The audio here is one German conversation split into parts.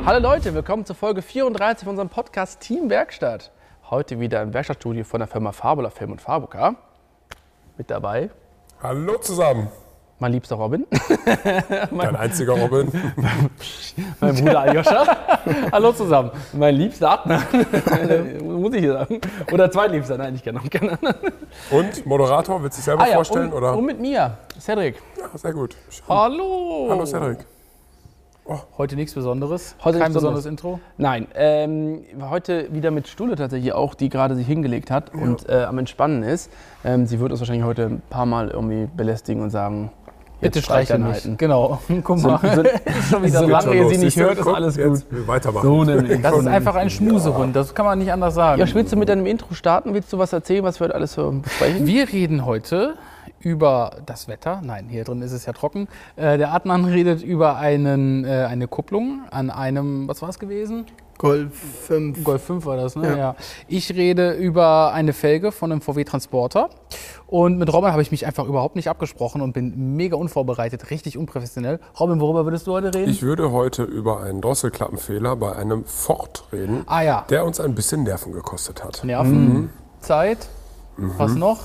Hallo Leute, willkommen zur Folge 34 von unserem Podcast Team Werkstatt. Heute wieder im Werkstattstudio von der Firma Fabula Film und Fabuca. Mit dabei. Hallo zusammen. Mein liebster Robin. Dein einziger Robin. Mein Bruder Aljoscha. Hallo zusammen. Mein liebster Adnan. Muss ich hier sagen. Oder zweitliebster, nein, ich kenne noch keinen anderen. Und Moderator, willst du dich selber vorstellen? Und mit mir, Cedric. Ja, sehr gut. Schön. Hallo. Hallo Cedric. Heute nichts Besonderes? Heute Kein nichts besonderes Intro? Nein, heute wieder mit Stulle tatsächlich auch, die gerade sich hingelegt hat und am Entspannen ist. Sie wird uns wahrscheinlich heute ein paar Mal irgendwie belästigen und sagen, bitte streichel mich. Genau, guck mal. Solange ihr sie nicht hört, ist alles gut. Weitermachen. So nämlich. Das ist einfach ein Schmusehund, das kann man nicht anders sagen. Ja, willst du mit deinem Intro starten? Willst du was erzählen, was wir heute alles so besprechen? Wir reden heute über das Wetter. Nein, hier drin ist es ja trocken. Der Adnan redet über eine Kupplung an einem, was war es gewesen? Golf 5. Golf 5 war das, ne? Ja. Ja. Ich rede über eine Felge von einem VW Transporter. Und mit Robin habe ich mich einfach überhaupt nicht abgesprochen und bin mega unvorbereitet, richtig unprofessionell. Robin, worüber würdest du heute reden? Ich würde heute über einen Drosselklappenfehler bei einem Ford reden, Ja. der uns ein bisschen Nerven gekostet hat. Nerven, Zeit, was noch?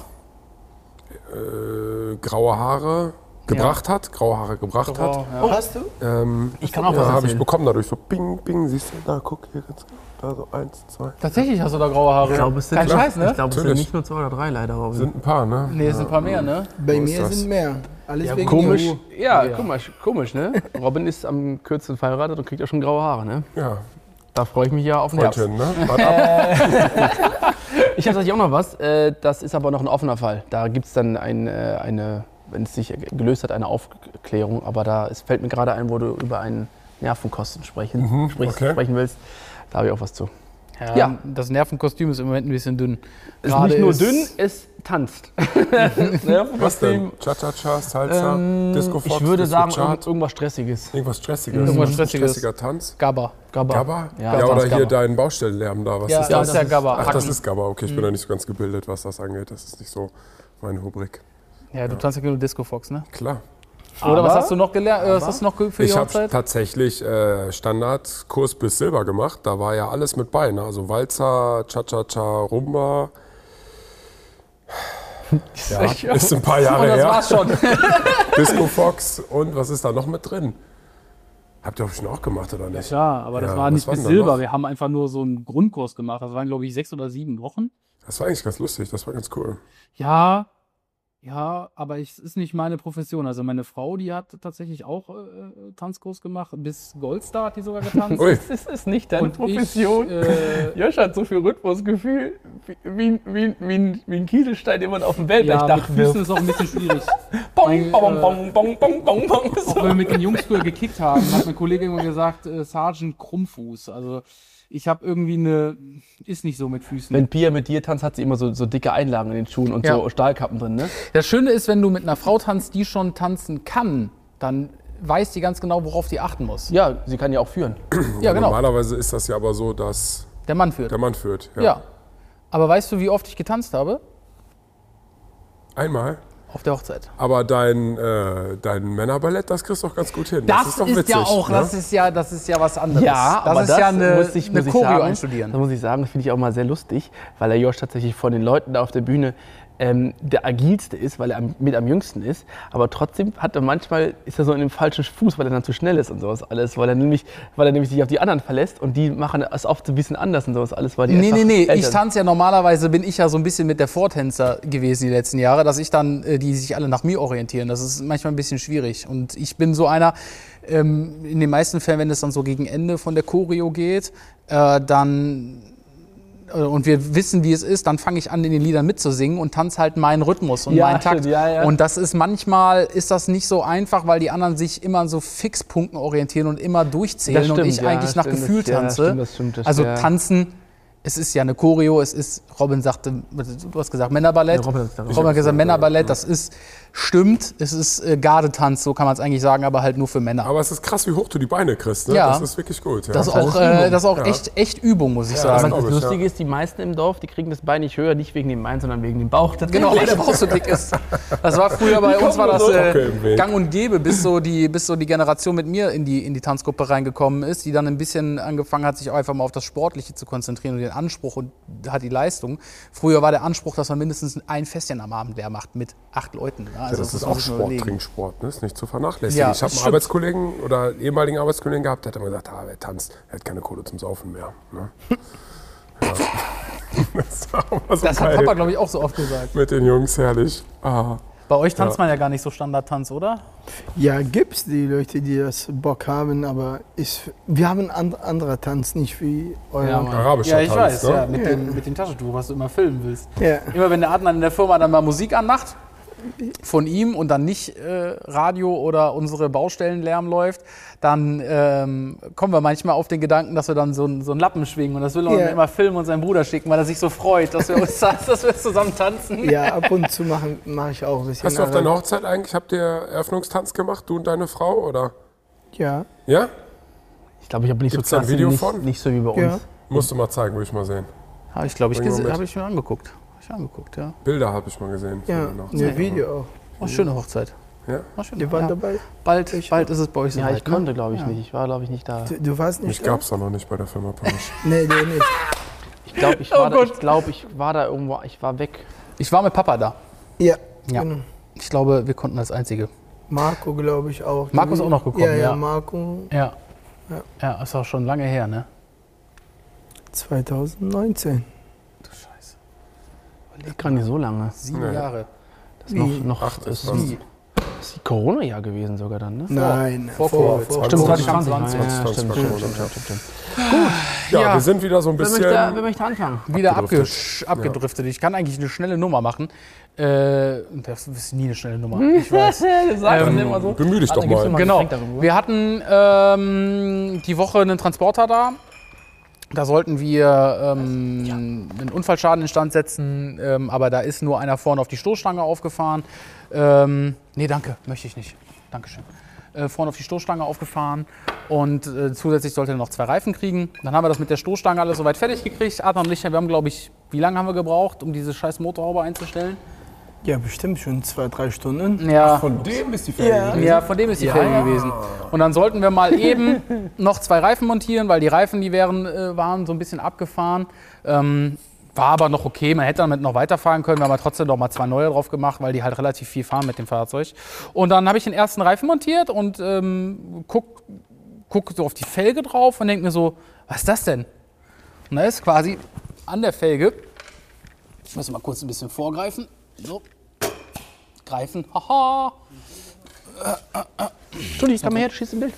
Graue Haare gebracht hat. Graue Haare gebracht hat. Ja. Oh, hast du? Ich kann auch was habe ich erzählen. bekommen dadurch so bing, bing, siehst du, da guck hier ganz da so 1, 2. Tatsächlich hast du da graue Haare. Ich glaube, es sind, Kein Scheiß, ne? Ich glaube, es sind Natürlich. nicht nur 2 oder 3 leider, Robin. Sind ein paar, ne? Nee, es sind ein paar mehr, ne? Bei So mir ist das. sind mehr. Alles wegen Komisch. EU. Ja, Ja. komisch, ne? Robin ist am kürzesten verheiratet und kriegt ja schon graue Haare, ne? Ja, Da freue ich mich ja auf den Herbst. Freundchen, ne? Wart ab. Ich habe tatsächlich auch noch was. Das ist aber noch ein offener Fall. Da gibt es dann wenn es sich gelöst hat, eine Aufklärung. Aber es fällt mir gerade ein, wo du über einen Nervenkosten sprechen willst. Da habe ich auch was zu. Ja. Das Nervenkostüm ist im Moment ein bisschen dünn. Es ist nicht nur dünn, es tanzt. Was denn? Cha-Cha-Cha, Salsa, Disco Fox, Ich würde Disco sagen, Chart? irgendwas Stressiges. Irgendwas Stressiges. Irgendwas Stressiges. Stressiger Tanz. Gabba. Gabba? Ja, Ja, oder das hier Gabba. dein Baustellenlärm da. Was Ja, ist das das? ist ja Gabba. Ach, das ist Gabba. Okay, ich bin da nicht so ganz gebildet, was das angeht. Das ist nicht so meine Rubrik. Ja, du tanzt ja nur Disco Fox, ne? Klar. Oder was hast du noch gelernt? Was hast du noch für die Ich habe Hochzeit? tatsächlich Standardkurs bis Silber gemacht. Da war ja alles mit bei. Ne? Also Walzer, Cha-Cha-Cha, Rumba. Ja, ist ein paar Jahre Und das her. war's schon. Disco Fox und was ist da noch mit drin? Habt ihr schon auch gemacht, oder nicht? Ja, aber das Ja, war was nicht war bis denn da Silber. noch? Wir haben einfach nur so einen Grundkurs gemacht. Das waren, glaube ich, 6 oder 7 Wochen. Das war eigentlich ganz lustig, das war ganz cool. Ja, aber es ist nicht meine Profession. Also meine Frau, die hat tatsächlich auch Tanzkurs gemacht. Bis Goldstar hat die sogar getanzt. Ui. Das ist nicht deine Und Profession. Ich, Josh hat so viel Rhythmusgefühl, wie ein Kieselstein, den man auf dem Weltblechdach ja, mit Füßen wirft. ist auch ein bisschen schwierig. Bong, bong, bong, bong, bong, bong, bong. Auch wenn wir mit den Jungs früher gekickt haben, hat mein Kollege immer gesagt, Sergeant Krummfuß. Also ich habe irgendwie ist nicht so mit Füßen. Wenn Pia mit dir tanzt, hat sie immer so dicke Einlagen in den Schuhen und Ja. so Stahlkappen drin, ne? Das Schöne ist, wenn du mit einer Frau tanzt, die schon tanzen kann, dann weiß die ganz genau, worauf die achten muss. Ja, sie kann ja auch führen. Ja, genau. Normalerweise ist das ja aber so, dass Der Mann führt. der Mann führt. Ja. Aber weißt du, wie oft ich getanzt habe? Einmal. Auf der Hochzeit. Aber dein Männerballett, das kriegst du doch ganz gut hin. Das ist doch ist witzig, ja auch, ne? das ist ja was anderes. aber das ist ja eine muss ich Choreo sagen, einstudieren. Das muss ich sagen, das finde ich auch mal sehr lustig, weil der Josh tatsächlich von den Leuten da auf der Bühne der agilste ist, weil er mit am jüngsten ist. Aber trotzdem ist er so in dem falschen Fuß, weil er dann zu schnell ist und sowas alles. Weil er nämlich sich auf die anderen verlässt und die machen es oft so ein bisschen anders und sowas alles. Weil die einfach Nee, älter ich sind. tanze ja normalerweise, bin ich ja so ein bisschen mit der Vortänzer gewesen die letzten Jahre, dass ich dann, die sich alle nach mir orientieren. Das ist manchmal ein bisschen schwierig. Und ich bin so einer, in den meisten Fällen, wenn es dann so gegen Ende von der Choreo geht, und wir wissen, wie es ist, dann fange ich an, in den Liedern mitzusingen und tanze halt meinen Rhythmus und Ja, meinen Takt. stimmt, ja. Und das ist manchmal nicht so einfach, weil die anderen sich immer an so Fixpunkten orientieren und immer durchzählen Das und stimmt, ich ja, eigentlich nach stimmt, Gefühl das- ja, tanze. stimmt, Also ja. tanzen, es ist ja eine Choreo, Robin sagte, du hast gesagt Männerballett. Ja, Robin hat gesagt, Robin hat gesagt Männerballett, das ist Stimmt, es ist Gardetanz, so kann man es eigentlich sagen, aber halt nur für Männer. Aber es ist krass, wie hoch du die Beine kriegst. Ne? Ja. Das ist wirklich gut. Ja. Das ist auch echt Übung, muss ich sagen. Aber das glaub ich, Lustige ist, die meisten im Dorf, die kriegen das Bein nicht höher, nicht wegen dem Bein, sondern wegen dem Bauch. Genau, weil der Bauch so dick ist. Das war früher bei uns, war das gang und gäbe, bis so die Generation mit mir in die Tanzgruppe reingekommen ist, die dann ein bisschen angefangen hat, sich einfach mal auf das Sportliche zu konzentrieren und den Anspruch und hat die Leistung. Früher war der Anspruch, dass man mindestens ein Festchen am Abend leer macht mit 8 Leuten. Also das ist auch Sport, Trinksport, ne? Ist nicht zu vernachlässigen. Ja, ich habe einen stimmt. Arbeitskollegen oder ehemaligen Arbeitskollegen gehabt, der hat immer gesagt, wer tanzt, er hat keine Kohle zum Saufen mehr. Ne? Ja. Das war immer so Das hat geil. Papa, glaube ich, auch so oft gesagt. Mit den Jungs, herrlich. Ah. Bei euch tanzt man ja gar nicht so Standardtanz, oder? Ja, gibt's die Leute, die das Bock haben, aber wir haben anderer Tanz, nicht wie euer. Mann. Arabischer Ja, ich Tanz, weiß, ne? ja, mit dem Taschentuch, was du immer filmen willst. Ja. Immer wenn der Adnan in der Firma dann mal Musik anmacht, von ihm und dann nicht Radio oder unsere Baustellenlärm läuft, dann kommen wir manchmal auf den Gedanken, dass wir dann so einen Lappen schwingen und das will er Ja. immer filmen und seinem Bruder schicken, weil er sich so freut, dass wir zusammen tanzen. Ja, ab und zu mache ich auch ein bisschen. Hast du auf deiner Hochzeit eigentlich, habt ihr Eröffnungstanz gemacht, du und deine Frau, oder? Ja. Ja? Ich glaube, ich habe nicht Gibt's so da ein Video nicht, von? nicht so wie bei uns. Ja. Musst du mal zeigen, will ich mal sehen. Habe ich, glaube ich, Bringen wir mit. habe ich mir angeguckt. Ja. Bilder habe ich mal gesehen. Ja, von der Hochzeit. ein Video auch. War eine schöne Hochzeit. Ja? War schön. Die waren Ja. dabei. Bald ist es bei euch Ja, soweit, ich konnte, ne? glaube ich, Ja. nicht. Ich war, glaube ich, nicht da. Du warst nicht Mich gab es da noch nicht bei der Firma Pausch. Nee, du nicht. Ich glaube, ich, ich war da irgendwo, ich war weg. Ich war mit Papa da. Ja, Ja. genau. Ich glaube, wir konnten als Einzige. Marco, glaube ich, auch. Marco ist auch noch gekommen, Ja, ja. Marco Ja. Ja. Ja, ist auch schon lange her, ne? 2019. Du Scheiße. Gar nicht so lange. 7 Nee. Jahre. Das Wie? noch Acht das ist das. ist die Corona-Jahr gewesen sogar dann, ne? Nein, vor Covid. Stimmt, 2020. 2020. Ja, 2020. stimmt. Ja, Ja. wir sind wieder so ein Wer bisschen. möchte anfangen? Wieder Abgedriftet. abgedriftet. Ich kann eigentlich eine schnelle Nummer machen. Das ist nie eine schnelle Nummer. Ich weiß. Das sagst du immer so. Bemühe dich doch Gibt's mal. immer Genau. Getränk darüber? Wir hatten die Woche einen Transporter da. Da sollten wir einen Unfallschaden instand setzen, aber da ist nur einer vorne auf die Stoßstange aufgefahren. Nee, danke, möchte ich nicht. Dankeschön. Vorne auf die Stoßstange aufgefahren und zusätzlich sollte er noch 2 Reifen kriegen. Dann haben wir das mit der Stoßstange alles soweit fertig gekriegt. Adnan und ich, wir haben, glaube ich, wie lange haben wir gebraucht, um diese scheiß Motorhaube einzustellen? Ja, bestimmt schon 2-3 Stunden. Ja. Von dem ist die Felge. Ja. gewesen? Ja, von dem ist die Felge gewesen. Und dann sollten wir mal eben noch 2 Reifen montieren, weil die Reifen, die waren so ein bisschen abgefahren. War aber noch okay, man hätte damit noch weiterfahren können, wir haben aber trotzdem noch mal 2 neue drauf gemacht, weil die halt relativ viel fahren mit dem Fahrzeug. Und dann habe ich den ersten Reifen montiert und guck so auf die Felge drauf und denke mir so, was ist das denn? Und da ist quasi an der Felge, ich muss mal kurz ein bisschen vorgreifen, so, greifen, haha. Entschuldigung, komm mal her, du schießt im Bild.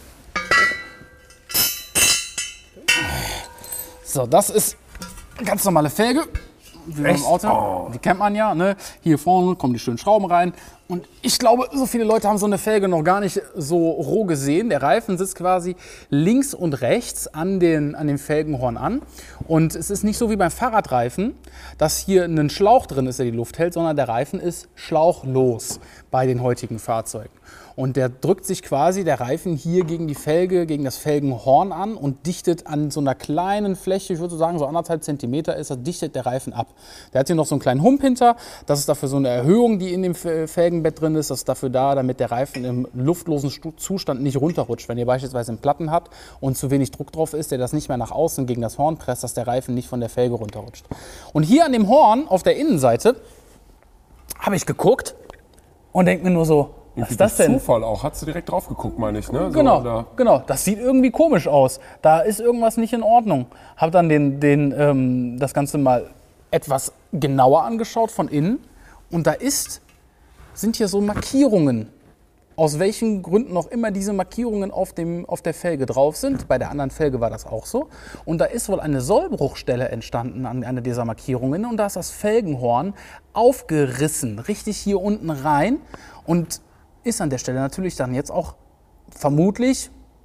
So, das ist eine ganz normale Felge. Wie beim Auto. Die kennt man ja. Ne? Hier vorne kommen die schönen Schrauben rein. Und ich glaube, so viele Leute haben so eine Felge noch gar nicht so roh gesehen. Der Reifen sitzt quasi links und rechts an dem Felgenhorn an. Und es ist nicht so wie beim Fahrradreifen, dass hier ein Schlauch drin ist, der die Luft hält, sondern der Reifen ist schlauchlos bei den heutigen Fahrzeugen. Und der drückt sich quasi, der Reifen, hier gegen die Felge, gegen das Felgenhorn an und dichtet an so einer kleinen Fläche, ich würde so sagen, so 1,5 Zentimeter ist das, dichtet der Reifen ab. Der hat hier noch so einen kleinen Hump hinter. Das ist dafür so eine Erhöhung, die in dem Felgenbett drin ist. Das ist dafür da, damit der Reifen im luftlosen Zustand nicht runterrutscht. Wenn ihr beispielsweise einen Platten habt und zu wenig Druck drauf ist, der das nicht mehr nach außen gegen das Horn presst, dass der Reifen nicht von der Felge runterrutscht. Und hier an dem Horn auf der Innenseite habe ich geguckt und denke mir nur so, was ist das denn? Zufall auch. Hast du direkt drauf geguckt, meine ich, ne? So, Genau, oder? genau. Das sieht irgendwie komisch aus. Da ist irgendwas nicht in Ordnung. Habe dann das Ganze mal etwas genauer angeschaut von innen. Und da sind hier so Markierungen. Aus welchen Gründen auch immer diese Markierungen auf der Felge drauf sind. Bei der anderen Felge war das auch so. Und da ist wohl eine Sollbruchstelle entstanden an einer dieser Markierungen. Und da ist das Felgenhorn aufgerissen, richtig hier unten rein. Und ist an der Stelle natürlich dann jetzt auch vermutlich,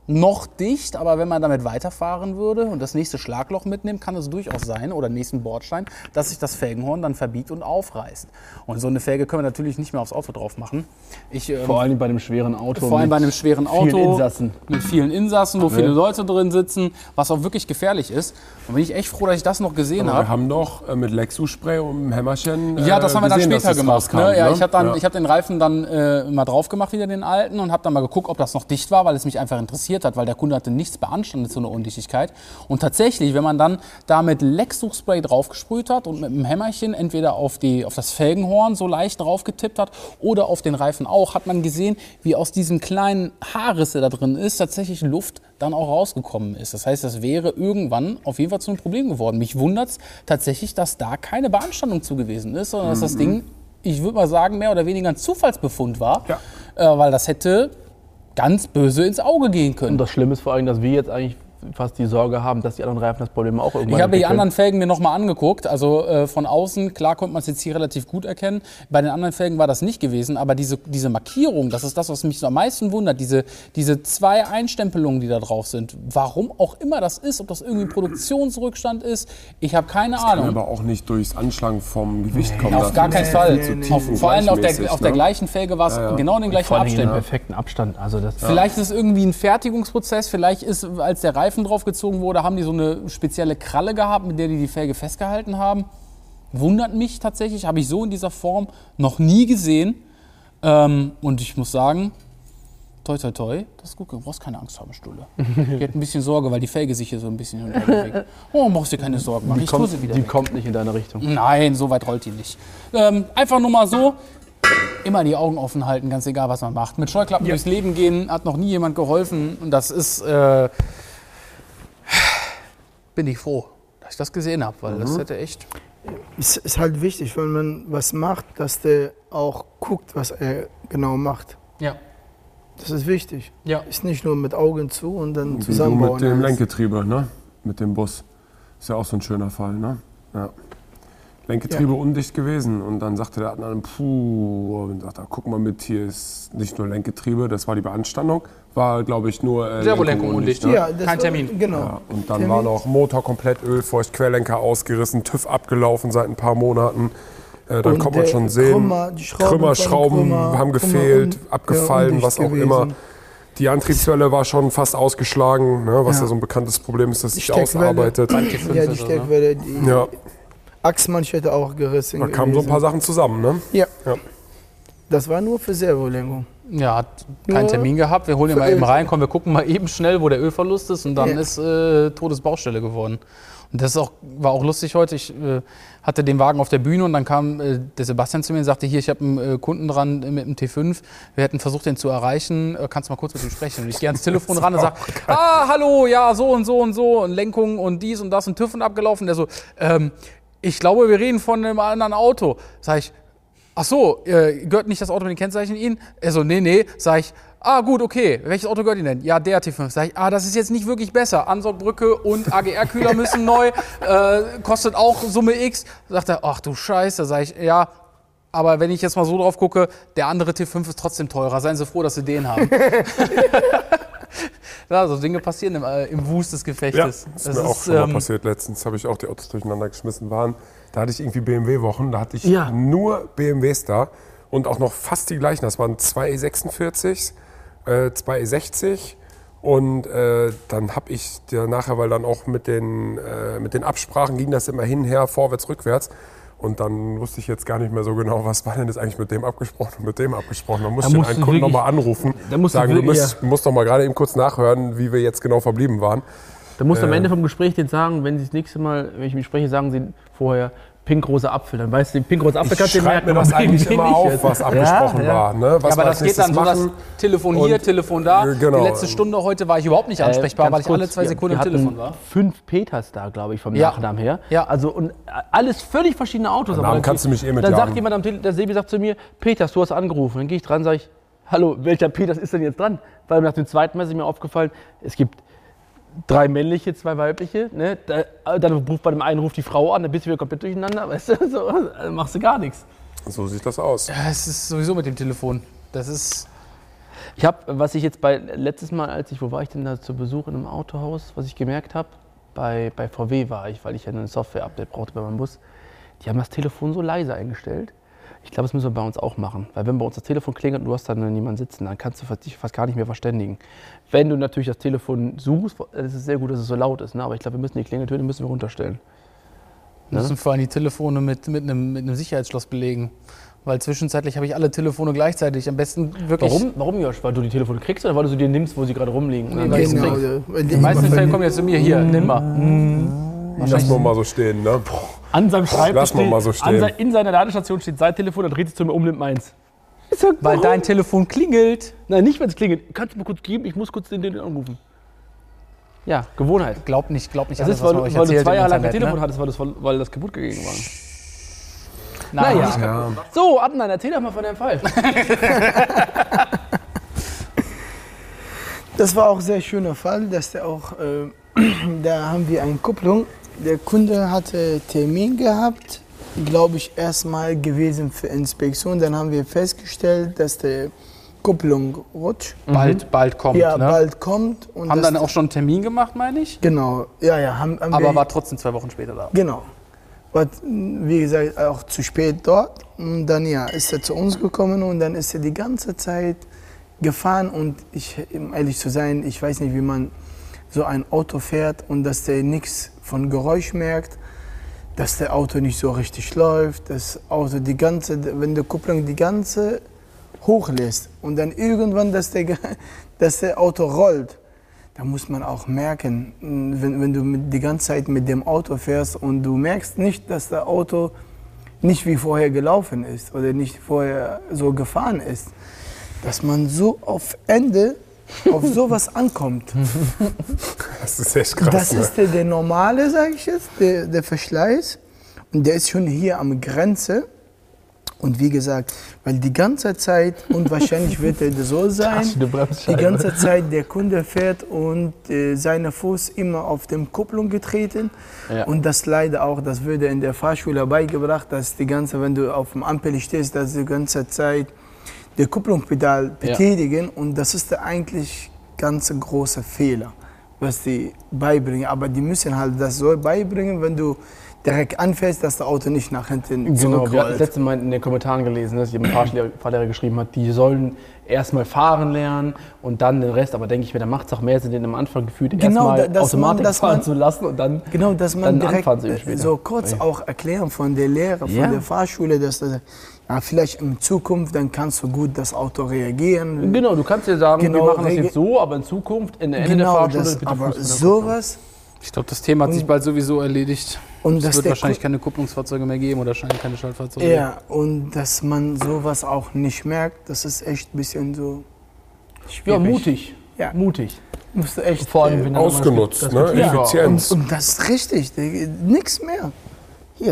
noch dicht, aber wenn man damit weiterfahren würde und das nächste Schlagloch mitnimmt, kann es durchaus sein, oder den nächsten Bordstein, dass sich das Felgenhorn dann verbiegt und aufreißt. Und so eine Felge können wir natürlich nicht mehr aufs Auto drauf machen. Vor allem bei einem schweren Auto. Vor allem bei einem schweren Auto. Vielen Insassen. Mit vielen Insassen, wo viele Leute drin sitzen, was auch wirklich gefährlich ist. Und bin ich echt froh, dass ich das noch gesehen Wir habe. haben doch mit Lexus-Spray und einem Hämmerchen Ja, das haben wir dann gesehen, dass später das gemacht. rauskam, Ne? Ja, ne? ich hab den Reifen dann mal drauf gemacht, wieder den alten, und habe dann mal geguckt, ob das noch dicht war, weil es mich einfach interessiert hat, weil der Kunde hatte nichts beanstandet, so eine Undichtigkeit. Und tatsächlich, wenn man dann da mit Lexus-Spray draufgesprüht hat und mit einem Hämmerchen entweder auf das Felgenhorn so leicht drauf getippt hat oder auf den Reifen auch, hat man gesehen, wie aus diesem kleinen Haarriss, der da drin ist, tatsächlich Luft dann auch rausgekommen ist. Das heißt, das wäre irgendwann auf jeden Fall zu einem Problem geworden. Mich wundert es tatsächlich, dass da keine Beanstandung zu gewesen ist, sondern dass das Ding, ich würde mal sagen, mehr oder weniger ein Zufallsbefund war, weil das hätte ganz böse ins Auge gehen können. Und das Schlimme ist vor allem, dass wir jetzt eigentlich fast die Sorge haben, dass die anderen Reifen das Problem auch irgendwann Ich habe die entwickeln. anderen Felgen mir nochmal angeguckt, also von außen, klar konnte man es jetzt hier relativ gut erkennen. Bei den anderen Felgen war das nicht gewesen, aber diese Markierung, das ist das, was mich so am meisten wundert, diese 2 Einstempelungen, die da drauf sind, warum auch immer das ist, ob das irgendwie ein Produktionsrückstand ist, ich habe keine Kann Ahnung. aber auch nicht durchs Anschlagen vom Gewicht kommen. Auf gar keinen Fall. nee. Vor allem auf der Gleichmäßig, gleichen Felge war es genau in den gleichen Vor allem in Abständen. einem perfekten Abstand. Also das Vielleicht ist es irgendwie ein Fertigungsprozess, vielleicht ist, als der Reifen draufgezogen wurde, haben die so eine spezielle Kralle gehabt, mit der die Felge festgehalten haben. Wundert mich tatsächlich, habe ich so in dieser Form noch nie gesehen. Und ich muss sagen, toi toi toi, das ist gut, du brauchst keine Angst haben, Stulle. Die hat ein bisschen Sorge, weil die Felge sich hier so ein bisschen hin und her bewegt. Oh, brauchst dir keine Sorgen machen, ich tue sie wieder die weg. kommt nicht in deine Richtung. Nein, so weit rollt die nicht. Einfach nur mal so, immer die Augen offen halten, ganz egal, was man macht. Mit Scheuklappen durchs Leben gehen, hat noch nie jemand geholfen. Und das ist, bin ich froh, dass ich das gesehen habe, weil das hätte echt... Es ist halt wichtig, wenn man was macht, dass der auch guckt, was er genau macht. Ja. Das ist wichtig. Ja. Ist nicht nur mit Augen zu und dann Wie du zusammenbauen. mit dem alles. Lenkgetriebe, ne? Mit dem Bus. Ist ja auch so ein schöner Fall, ne? Ja. Lenkgetriebe undicht gewesen und dann sagte der andere, und sagte, guck mal mit, hier ist nicht nur Lenkgetriebe, das war die Beanstandung, war glaube ich nur Servolenkung undicht, ne? Ja, das Kein war- Termin. Genau. Ja, und dann war noch Motor komplett ölfeucht, Querlenker ausgerissen, TÜV abgelaufen seit ein paar Monaten. Dann Und kommt man der schon sehen, die Schrauben von Schrauben haben gefehlt, abgefallen, undicht was auch gewesen. immer. Die Antriebswelle war schon fast ausgeschlagen, ne, was ja. so ein bekanntes Problem ist, dass sich ausarbeitet. Ja, die Steckwelle, die Ja, Achsmanschette auch gerissen. da kamen so ein paar Sachen zusammen. Ne? Ja. Ja. Das war nur für Servolenkung. Ja, hat keinen Termin gehabt. Wir holen ihn mal eben rein. Komm, wir gucken mal eben schnell, wo der Ölverlust ist. Und dann ist Todesbaustelle geworden. Und das war auch lustig heute. Ich hatte den Wagen auf der Bühne und dann kam der Sebastian zu mir und sagte, hier, ich habe einen Kunden dran mit dem T5. Wir hätten versucht, den zu erreichen. Kannst du mal kurz mit ihm sprechen? Und ich gehe ans Telefon ran und sage, hallo, ja, so und so und so. Und Lenkung und dies und das und TÜV und abgelaufen. Der so, ich glaube, wir reden von einem anderen Auto. Sag ich, ach so, gehört nicht das Auto mit den Kennzeichen Ihnen? Er so, nee. Sag ich, gut, okay. Welches Auto gehört Ihnen denn? Ja, der T5. Sag ich, das ist jetzt nicht wirklich besser. Ansaugbrücke und AGR-Kühler müssen neu. Kostet auch Summe X. Sagt er, ach du Scheiße. Sag ich, ja, aber wenn ich jetzt mal so drauf gucke, der andere T5 ist trotzdem teurer. Seien Sie froh, dass Sie den haben. Ja, so Dinge passieren im Wust des Ja, Gefechtes. das ist mir auch schon mal passiert. Letztens habe ich auch die Autos durcheinander geschmissen. Da hatte ich irgendwie BMW-Wochen, da hatte ich nur BMWs da und auch noch fast die gleichen. Das waren 2 E46, 2 E60 und dann habe ich nachher, weil dann auch mit den Absprachen ging das immer hin, her, vorwärts, rückwärts. Und dann wusste ich jetzt gar nicht mehr so genau, was war denn jetzt eigentlich mit dem abgesprochen und mit dem abgesprochen. Dann musste ich einen Kunden nochmal anrufen, sagen, du musst doch mal gerade eben kurz nachhören, wie wir jetzt genau verblieben waren. Da musst du am Ende vom Gespräch den sagen, wenn Sie das nächste Mal, wenn ich mich spreche, sagen Sie vorher pink-rosa Apfel. Dann weißt du, den pink-rosa Apfel kannst du Ich schreibe mir das eigentlich immer auf, was abgesprochen war. Ne? Was aber das geht dann so, dass Telefon hier, Und, Telefon da. genau. Die letzte Stunde heute war ich überhaupt nicht ansprechbar, weil ich alle 2 Sekunden wir am Telefon hatten war. 5 Peters da, glaube ich, vom Ja. Nachnamen her. Ja. Also und alles völlig verschiedene Autos. Den aber Namen dann- kannst du mich mit Dann sagt jagen. jemand am Telefon, der Sebi sagt zu mir, Peters, du hast angerufen. Dann gehe ich dran, sage ich, hallo, welcher Peters ist denn jetzt dran? Weil nach dem zweiten Mal ist mir aufgefallen, es gibt 3 männliche, 2 weibliche. Ne? Dann ruft bei dem einen ruft die Frau an, dann bist du wieder komplett durcheinander. Weißt du? So, dann machst du gar nichts. So sieht das aus. Ja, es ist sowieso mit dem Telefon. Das ist. Was ich jetzt letztes Mal, wo war ich denn da zu Besuch in einem Autohaus, was ich gemerkt habe, bei VW war ich, weil ich ja ein Software-Update brauchte bei meinem Bus. Die haben das Telefon so leise eingestellt. Ich glaube, das müssen wir bei uns auch machen. Weil wenn bei uns das Telefon klingelt und du hast dann jemanden sitzen, dann kannst du dich fast gar nicht mehr verständigen. Wenn du natürlich das Telefon suchst, ist es sehr gut, dass es so laut ist. Ne? Aber ich glaube, wir müssen die Klingeltöne runterstellen. Wir müssen vor allem die Telefone mit einem Sicherheitsschloss belegen. Weil zwischenzeitlich habe ich alle Telefone gleichzeitig. Am besten wirklich. Warum, Josh? Weil du die Telefone kriegst oder weil du sie dir nimmst, wo sie gerade rumliegen? Die meisten Fälle kommen jetzt zu mir. Hier, nimm mal. Lass mal so stehen, ne? An seinem Schreibtisch in seiner Ladestation steht sein Telefon, dann dreht sich zu mir nimmt meins. Weil dein Telefon klingelt. Nein, nicht, wenn es klingelt. Kannst du mir kurz geben? Ich muss kurz den anrufen. Ja, Gewohnheit. Glaub nicht das ist, weil du 2 Jahre lang kein Telefon hattest, weil das kaputt gegangen war. Naja. So, Adnan, erzähl doch mal von deinem Fall. Das war auch ein sehr schöner Fall, dass da haben wir eine Kupplung. Der Kunde hatte Termin gehabt, glaube ich, erstmal gewesen für Inspektion. Dann haben wir festgestellt, dass die Kupplung rutscht. Bald kommt, ja, ne? bald kommt. Und haben dann auch schon einen Termin gemacht, meine ich? Genau, ja. Aber war trotzdem 2 Wochen später da. Genau. War, wie gesagt, auch zu spät dort. Und dann ist er zu uns gekommen und dann ist er die ganze Zeit gefahren. Und um ehrlich zu sein, ich weiß nicht, wie man so ein Auto fährt und dass der nichts von Geräusch merkt, dass der Auto nicht so richtig läuft, das Auto wenn die Kupplung die ganze hochlässt und dann irgendwann, dass der Auto rollt, da muss man auch merken, wenn du die ganze Zeit mit dem Auto fährst und du merkst nicht, dass das Auto nicht wie vorher gelaufen ist oder nicht vorher so gefahren ist, dass man so auf sowas ankommt. Das ist echt krass. Das ist der normale, sage ich jetzt, der Verschleiß. Und der ist schon hier am Grenze. Und wie gesagt, weil die ganze Zeit, und wahrscheinlich wird er so sein, die ganze Zeit der Kunde fährt und seine Fuß immer auf dem Kupplung getreten. Ja. Und das leider auch, das würde in der Fahrschule beigebracht, dass wenn du auf dem Ampel stehst, dass die ganze Zeit der Kupplungspedal betätigen. Ja. Und das ist der eigentlich ganz große Fehler, was die beibringen. Aber die müssen halt das so beibringen, wenn du direkt anfährst, dass das Auto nicht nach hinten zurückrollt. Genau, wir hatten das letzte Mal in den Kommentaren gelesen, dass jemand Fahrlehrer geschrieben hat, die sollen erstmal fahren lernen und dann den Rest. Aber denke ich mir, dann macht es auch mehr Sinn, den am Anfang gefühlt erstmal Automatik fahren zu lassen und dann dass man dann direkt so kurz auch erklären von der Lehre, von der Fahrschule, dass das vielleicht in Zukunft, dann kannst du gut das Auto reagieren. Genau, du kannst dir sagen, wir machen das jetzt so, aber in Zukunft, in der Ende der Fahrschule, bitte aber sowas. Ich glaube, das Thema hat sich bald sowieso erledigt. Und es wird wahrscheinlich keine Kupplungsfahrzeuge mehr geben oder wahrscheinlich keine Schaltfahrzeuge. Ja, und dass man sowas auch nicht merkt, das ist echt ein bisschen so schwierig. Ja, mutig. Ja. Mutig. Musst du echt vor allem, ausgenutzt, ne? Effizienz. Und das ist richtig, nichts mehr. Hier.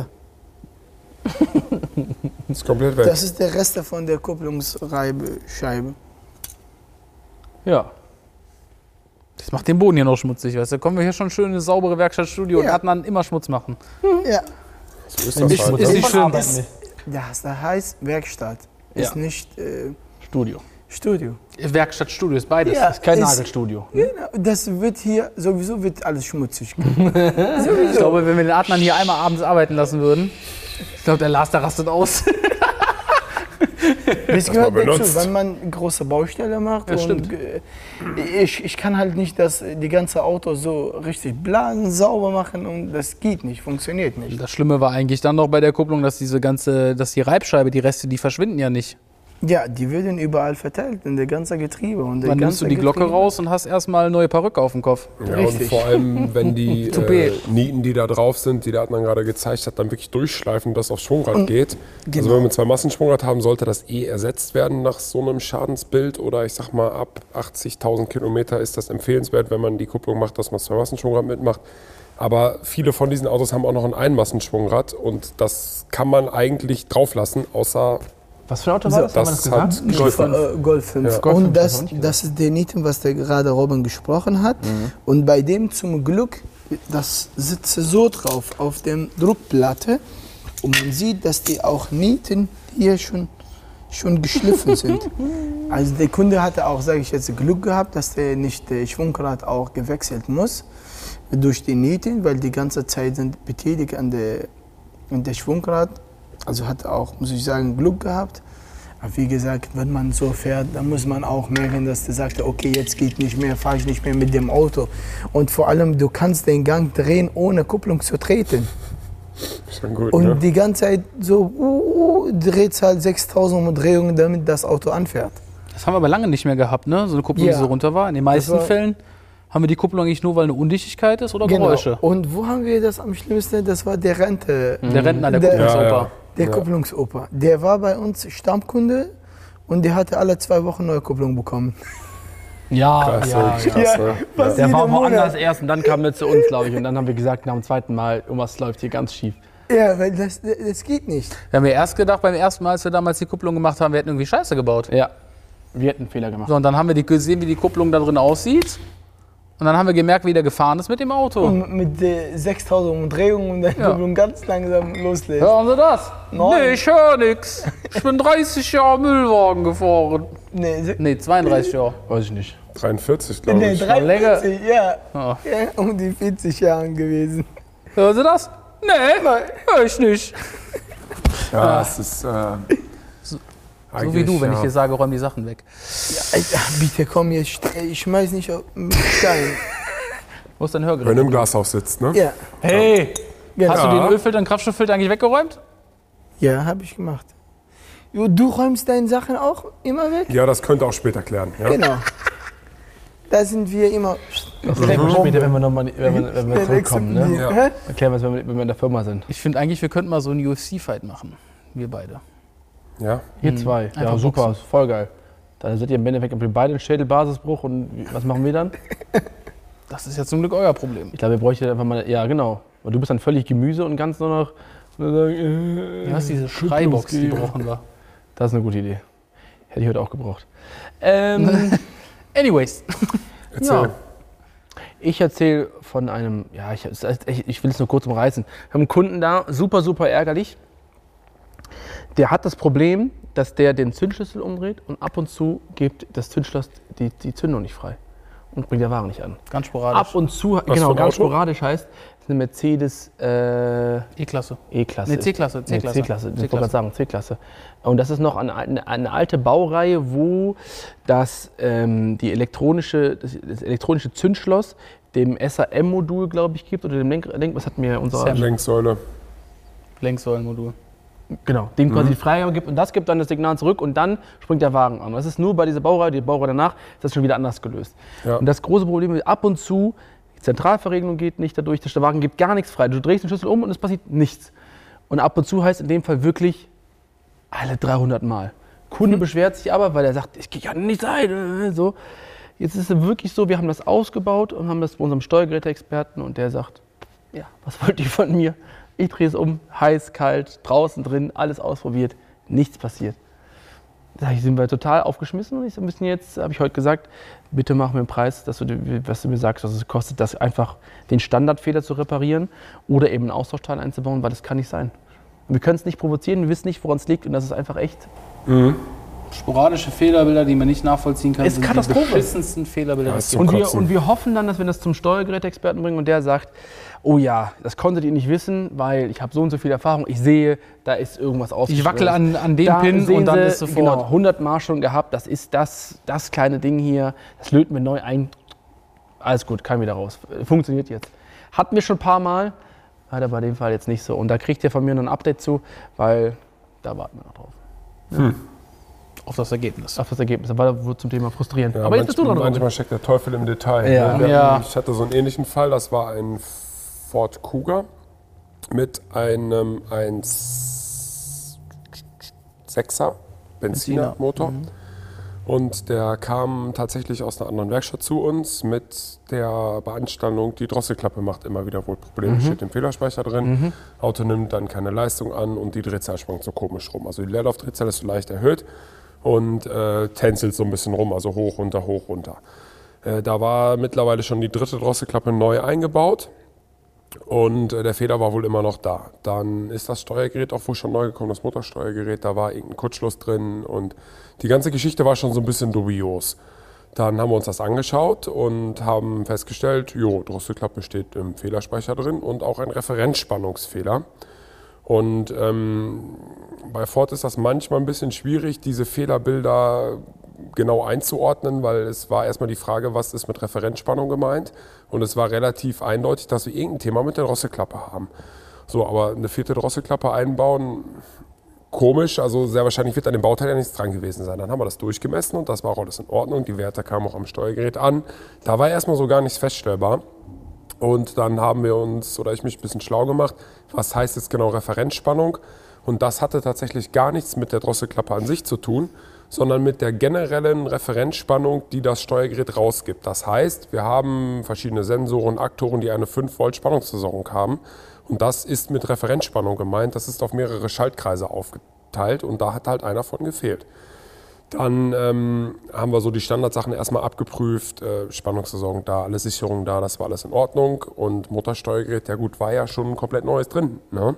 Das ist komplett weg. Das ist der Rest von der Kupplungsscheibe. Ja. Das macht den Boden hier noch schmutzig, weißt du? Da kommen wir hier schon schön in eine saubere Werkstattstudio und Adnan immer Schmutz machen. Ja. So ist das halt. Ist nicht schlimm. Das heißt Werkstatt, ist nicht Studio. Werkstattstudio ist beides. Ja, ist kein Nagelstudio. Genau, das wird hier, sowieso wird alles schmutzig. Ich glaube, wenn wir den Adnan hier einmal abends arbeiten lassen würden, ich glaube, der Lars, der rastet aus. Das gehört dazu, wenn man eine große Baustelle macht. Ja, und ich kann halt nicht die ganze Auto so richtig blasen, sauber machen und das geht nicht, funktioniert nicht. Das Schlimme war eigentlich dann noch bei der Kupplung, dass die Reibscheibe, die Reste, die verschwinden ja nicht. Ja, die werden überall verteilt, in der ganzen Getriebe. Und dann nimmst du die Glocke raus und hast erstmal eine neue Perücke auf dem Kopf. Ja, richtig. Und vor allem, wenn die Nieten, die da drauf sind, die der Adnan gerade gezeigt hat, dann wirklich durchschleifen, dass aufs Schwungrad geht. Genau. Also wenn wir 2 Massenschwungrad haben, sollte das ersetzt werden nach so einem Schadensbild. Oder ich sag mal, ab 80.000 Kilometer ist das empfehlenswert, wenn man die Kupplung macht, dass man 2 Massenschwungrad mitmacht. Aber viele von diesen Autos haben auch noch ein Einmassenschwungrad und das kann man eigentlich drauf lassen, außer... Was für ein Auto war das? Das hat Golf 5. Ja. Und das ist der Nieten, was der gerade Robin gesprochen hat. Mhm. Und bei dem zum Glück, das sitzt so drauf auf der Druckplatte. Und man sieht, dass die auch Nieten hier schon schon geschliffen sind. Also der Kunde hatte auch, sage ich jetzt, Glück gehabt, dass der nicht Schwungrad auch gewechselt muss durch die Nieten, weil die ganze Zeit sind betätigt an der Schwungrad. Also hat auch, muss ich sagen, Glück gehabt. Aber wie gesagt, wenn man so fährt, dann muss man auch merken, dass der sagt, okay, jetzt geht nicht mehr, fahre ich nicht mehr mit dem Auto. Und vor allem, du kannst den Gang drehen, ohne Kupplung zu treten. Schon gut, und ne? die ganze Zeit so dreht halt 6000 Umdrehungen, damit das Auto anfährt. Das haben wir aber lange nicht mehr gehabt, ne? So eine Kupplung, die so runter war. In den meisten Fällen haben wir die Kupplung eigentlich nur, weil eine Undichtigkeit ist oder Geräusche. Und wo haben wir das am schlimmsten? Das war der Rente. Der Rentner, der Kupplungsoper. Der Kupplungsoper. Der war bei uns Stammkunde und der hatte alle 2 Wochen neue Kupplung bekommen. Ja, krass. Der war woanders erst und dann kam er zu uns, glaube ich. Und dann haben wir gesagt, nach dem zweiten Mal, irgendwas läuft hier ganz schief. Ja, weil das geht nicht. Wir haben ja erst gedacht, beim ersten Mal, als wir damals die Kupplung gemacht haben, wir hätten irgendwie Scheiße gebaut. Ja, wir hätten einen Fehler gemacht. So, und dann haben wir gesehen, wie die Kupplung da drin aussieht. Und dann haben wir gemerkt, wie der gefahren ist mit dem Auto. Und mit 6000 Umdrehungen und der Kupplung ganz langsam loslässt. Hören Sie das? Nein. Nee, ich höre nix. Ich bin 30 Jahre Müllwagen gefahren. Nee, 32 Jahre. Weiß ich nicht. 43, glaube ich. 43, ja. Oh. Ja. Um die 40 Jahre gewesen. Hören Sie das? Nee, hör ich nicht. Ja, es ist so wie du, wenn ich dir sage, räum die Sachen weg. Ja, Alter, bitte komm jetzt, ich schmeiß nicht auf Stein. Wo ist dein Hörgerät? wenn du im Glashaus sitzt, ne? Ja. Hey, Genau. hast du den Ölfilter und Kraftstofffilter eigentlich weggeräumt? Ja, habe ich gemacht. Du räumst deine Sachen auch immer weg? Ja, das könnte auch später klären. Ja? Genau. Da sind wir immer. Das erklären wir später, wenn wir zurückkommen. Ne? Ja. Hä? Erklären wir es, wenn wir in der Firma sind. Ich finde eigentlich, wir könnten mal so einen UFC-Fight machen. Wir beide. Ja? Ihr zwei. Ja, Einfach super. boxen. Voll geil. Dann seid ihr im Endeffekt beide einen Schädelbasisbruch und was machen wir dann? Das ist ja zum Glück euer Problem. Ich glaube, wir bräuchten einfach mal. Ja, genau. Weil du bist dann völlig Gemüse und ganz nur noch. Du hast diese Schreibox, die gebrochen war. Das ist eine gute Idee. Hätte ich heute auch gebraucht. Anyways. Erzähl. Ja. Ich erzähle von einem, ja, ich will es nur kurz umreißen. Wir haben einen Kunden da, super, super ärgerlich. Der hat das Problem, dass der den Zündschlüssel umdreht und ab und zu gibt das Zündschloss die Zündung nicht frei und bringt der Wagen nicht an. Ganz sporadisch. Ab und zu, für genau, ein ganz Auto? sporadisch heißt, das ist eine Mercedes E-Klasse. E-Klasse. Nee, C-Klasse. Nee, C-Klasse. Ich wollte gerade sagen, C-Klasse. Und das ist noch eine alte Baureihe, wo das elektronische Zündschloss dem SAM-Modul, glaube ich, gibt. Oder dem was hat mir unser... Lenksäule. Lenksäulenmodul. Genau, dem quasi die Freigabe gibt. Und das gibt dann das Signal zurück und dann springt der Wagen an. Das ist nur bei dieser Baureihe, die Baureihe danach, ist das schon wieder anders gelöst. Ja. Und das große Problem ist, ab und zu, die Zentralverriegelung geht nicht dadurch, der Wagen gibt gar nichts frei. Du drehst den Schlüssel um und es passiert nichts. Und ab und zu heißt in dem Fall wirklich alle 300 Mal. Kunde beschwert sich aber, weil er sagt, es kann nicht sein. So. Jetzt ist es wirklich so, wir haben das ausgebaut und haben das bei unserem Steuergeräteexperten und der sagt, ja, was wollt ihr von mir? Ich drehe es um, heiß, kalt, draußen, drin, alles ausprobiert, nichts passiert. Da sind wir total aufgeschmissen und habe ich heute gesagt, bitte mach mir einen Preis, dass was du mir sagst, was es kostet, das einfach den Standardfehler zu reparieren oder eben ein Austauschteil einzubauen, weil das kann nicht sein. Und wir können es nicht provozieren, wir wissen nicht, woran es liegt und das ist einfach echt. Sporadische Fehlerbilder, die man nicht nachvollziehen kann, Ist sind Katastrophe. die beschissensten Fehlerbilder. Ja, die es so gibt. Und wir hoffen dann, dass wir das zum Steuergeräteexperten bringen und der sagt, oh ja, das konntet ihr nicht wissen, weil ich habe so und so viel Erfahrung, ich sehe, da ist irgendwas ausgeschlossen. Ich wackel an dem Da Pin sehen und dann Sie, ist sofort. Genau, 100 Mal schon gehabt, das ist das kleine Ding hier, das löten wir neu ein. Alles gut, kann wieder raus. Funktioniert jetzt. Hatten wir schon ein paar Mal, hat er bei dem Fall jetzt nicht so. Und da kriegt ihr von mir noch ein Update zu, weil da warten wir noch drauf. Auf das Ergebnis. Auf das Ergebnis, das war zum Thema frustrierend. Ja, Aber jetzt bist du noch dran. manchmal steckt der Teufel im Detail. Ja. Ne? Ja. Ich hatte so einen ähnlichen Fall, das war ein Ford Kuga mit einem 1.6er Benzinermotor. Und der kam tatsächlich aus einer anderen Werkstatt zu uns mit der Beanstandung, die Drosselklappe macht immer wieder wohl Probleme, steht im Fehlerspeicher drin. Auto nimmt dann keine Leistung an und die Drehzahl schwankt so komisch rum. Also die Leerlaufdrehzahl ist so leicht erhöht und tänzelt so ein bisschen rum, also hoch, runter, hoch, runter. Da war mittlerweile schon die dritte Drosselklappe neu eingebaut. Und der Fehler war wohl immer noch da. Dann ist das Steuergerät auch wohl schon neu gekommen, das Motorsteuergerät, da war irgendein Kurzschluss drin und die ganze Geschichte war schon so ein bisschen dubios. Dann haben wir uns das angeschaut und haben festgestellt, Drosselklappe steht im Fehlerspeicher drin und auch ein Referenzspannungsfehler. Und bei Ford ist das manchmal ein bisschen schwierig, diese Fehlerbilder genau einzuordnen, weil es war erstmal die Frage, was ist mit Referenzspannung gemeint? Und es war relativ eindeutig, dass wir irgendein Thema mit der Drosselklappe haben. So, aber eine 4. Drosselklappe einbauen, komisch, also sehr wahrscheinlich wird an dem Bauteil ja nichts dran gewesen sein. Dann haben wir das durchgemessen und das war auch alles in Ordnung. Die Werte kamen auch am Steuergerät an. Da war erstmal so gar nichts feststellbar. Und dann haben wir uns, oder ich mich ein bisschen schlau gemacht, was heißt jetzt genau Referenzspannung? Und das hatte tatsächlich gar nichts mit der Drosselklappe an sich zu tun, sondern mit der generellen Referenzspannung, die das Steuergerät rausgibt. Das heißt, wir haben verschiedene Sensoren, Aktoren, die eine 5 Volt Spannungsversorgung haben. Und das ist mit Referenzspannung gemeint. Das ist auf mehrere Schaltkreise aufgeteilt und da hat halt einer von gefehlt. Dann haben wir so die Standardsachen erstmal abgeprüft, Spannungsversorgung da, alle Sicherungen da, das war alles in Ordnung. Und Motorsteuergerät, ja gut, war ja schon komplett Neues drin. Ne?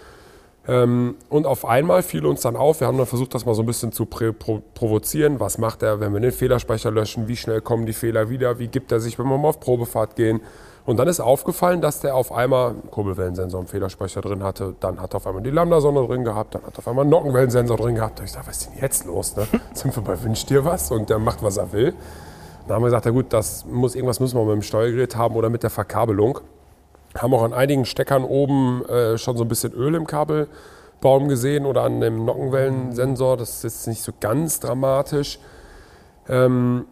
Und auf einmal fiel uns dann auf, wir haben dann versucht, das mal so ein bisschen zu provozieren. Was macht er, wenn wir den Fehlerspeicher löschen? Wie schnell kommen die Fehler wieder? Wie gibt er sich, wenn wir mal auf Probefahrt gehen? Und dann ist aufgefallen, dass der auf einmal einen Kurbelwellensensor im Fehlersspeicher drin hatte. Dann hat er auf einmal die Lambda-Sonde drin gehabt. Dann hat er auf einmal einen Nockenwellensensor drin gehabt. Und ich dachte, was ist denn jetzt los? Ne? Sind wir bei Wünsch dir was? Und der macht, was er will. Dann haben wir gesagt, ja gut, irgendwas müssen wir mit dem Steuergerät haben oder mit der Verkabelung. Haben auch an einigen Steckern oben schon so ein bisschen Öl im Kabelbaum gesehen oder an dem Nockenwellensensor. Das ist jetzt nicht so ganz dramatisch. Dann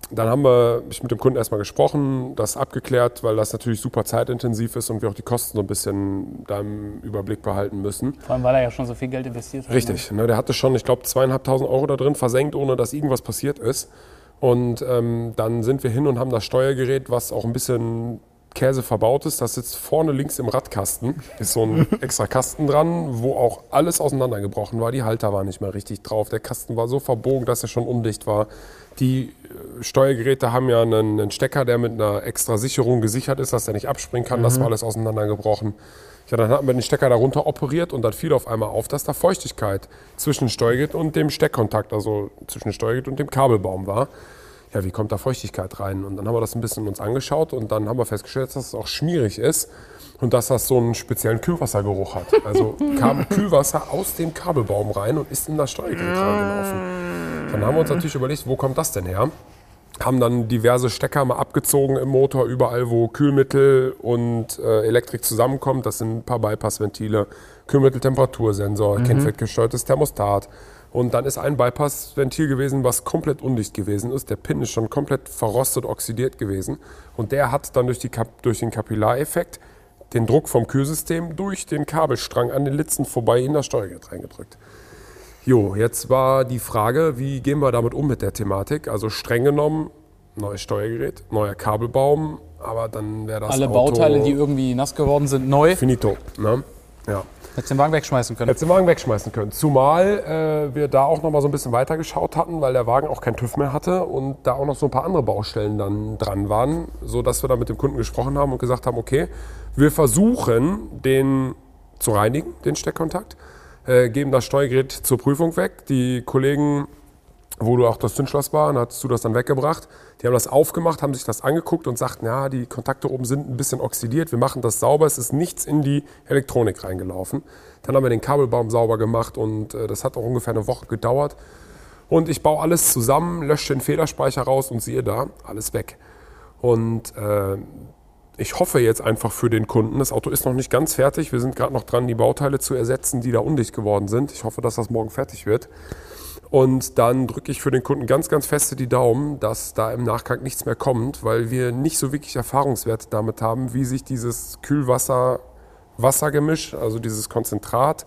habe ich mit dem Kunden erstmal gesprochen, das abgeklärt, weil das natürlich super zeitintensiv ist und wir auch die Kosten so ein bisschen da im Überblick behalten müssen. Vor allem, weil er ja schon so viel Geld investiert hat. Richtig, ne, der hatte schon, ich glaube, 2.500 € da drin versenkt, ohne dass irgendwas passiert ist. Und dann sind wir hin und haben das Steuergerät, was auch ein bisschen Käse verbaut ist, das sitzt vorne links im Radkasten, ist so ein extra Kasten dran, wo auch alles auseinandergebrochen war. Die Halter waren nicht mehr richtig drauf, der Kasten war so verbogen, dass er schon undicht war. Die Steuergeräte haben ja einen Stecker, der mit einer extra Sicherung gesichert ist, dass er nicht abspringen kann, das war alles auseinandergebrochen. Ja, dann hatten wir den Stecker darunter operiert und dann fiel auf einmal auf, dass da Feuchtigkeit zwischen Steuergerät und dem Steckkontakt, also zwischen Steuergerät und dem Kabelbaum war. Ja, wie kommt da Feuchtigkeit rein? Und dann haben wir das ein bisschen uns angeschaut und dann haben wir festgestellt, dass es auch schmierig ist und dass das so einen speziellen Kühlwassergeruch hat. Also kam Kühlwasser aus dem Kabelbaum rein und ist in das Steuergerät reingelaufen. Dann haben wir uns natürlich überlegt, wo kommt das denn her? Haben dann diverse Stecker mal abgezogen im Motor, überall wo Kühlmittel und Elektrik zusammenkommt. Das sind ein paar Bypassventile, Kühlmitteltemperatursensor, kindfeldgesteuertes Thermostat. Und dann ist ein Bypassventil gewesen, was komplett undicht gewesen ist. Der Pin ist schon komplett verrostet, oxidiert gewesen. Und der hat dann durch den Kapillareffekt den Druck vom Kühlsystem durch den Kabelstrang an den Litzen vorbei in das Steuergerät reingedrückt. Jo, jetzt war die Frage, wie gehen wir damit um mit der Thematik? Also streng genommen, neues Steuergerät, neuer Kabelbaum, aber dann wäre das alle Auto Bauteile, die irgendwie nass geworden sind, neu. Finito, ne? Ja. Hättest den Wagen wegschmeißen können. Hättest den Wagen wegschmeißen können. Zumal wir da auch noch mal so ein bisschen weiter geschaut hatten, weil der Wagen auch keinen TÜV mehr hatte und da auch noch so ein paar andere Baustellen dann dran waren, sodass wir da mit dem Kunden gesprochen haben und gesagt haben, okay, wir versuchen, den zu reinigen, den Steckkontakt, geben das Steuergerät zur Prüfung weg. Die Kollegen, wo du auch das Zündschloss war, dann hast du das dann weggebracht. Die haben das aufgemacht, haben sich das angeguckt und sagten, ja, die Kontakte oben sind ein bisschen oxidiert, wir machen das sauber, es ist nichts in die Elektronik reingelaufen. Dann haben wir den Kabelbaum sauber gemacht und das hat auch ungefähr eine Woche gedauert. Und ich baue alles zusammen, lösche den Fehlerspeicher raus und siehe da, alles weg. Und ich hoffe jetzt einfach für den Kunden, das Auto ist noch nicht ganz fertig, wir sind gerade noch dran, die Bauteile zu ersetzen, die da undicht geworden sind. Ich hoffe, dass das morgen fertig wird. Und dann drücke ich für den Kunden ganz, ganz feste die Daumen, dass da im Nachgang nichts mehr kommt, weil wir nicht so wirklich Erfahrungswerte damit haben, wie sich dieses Kühlwasser-Wassergemisch, also dieses Konzentrat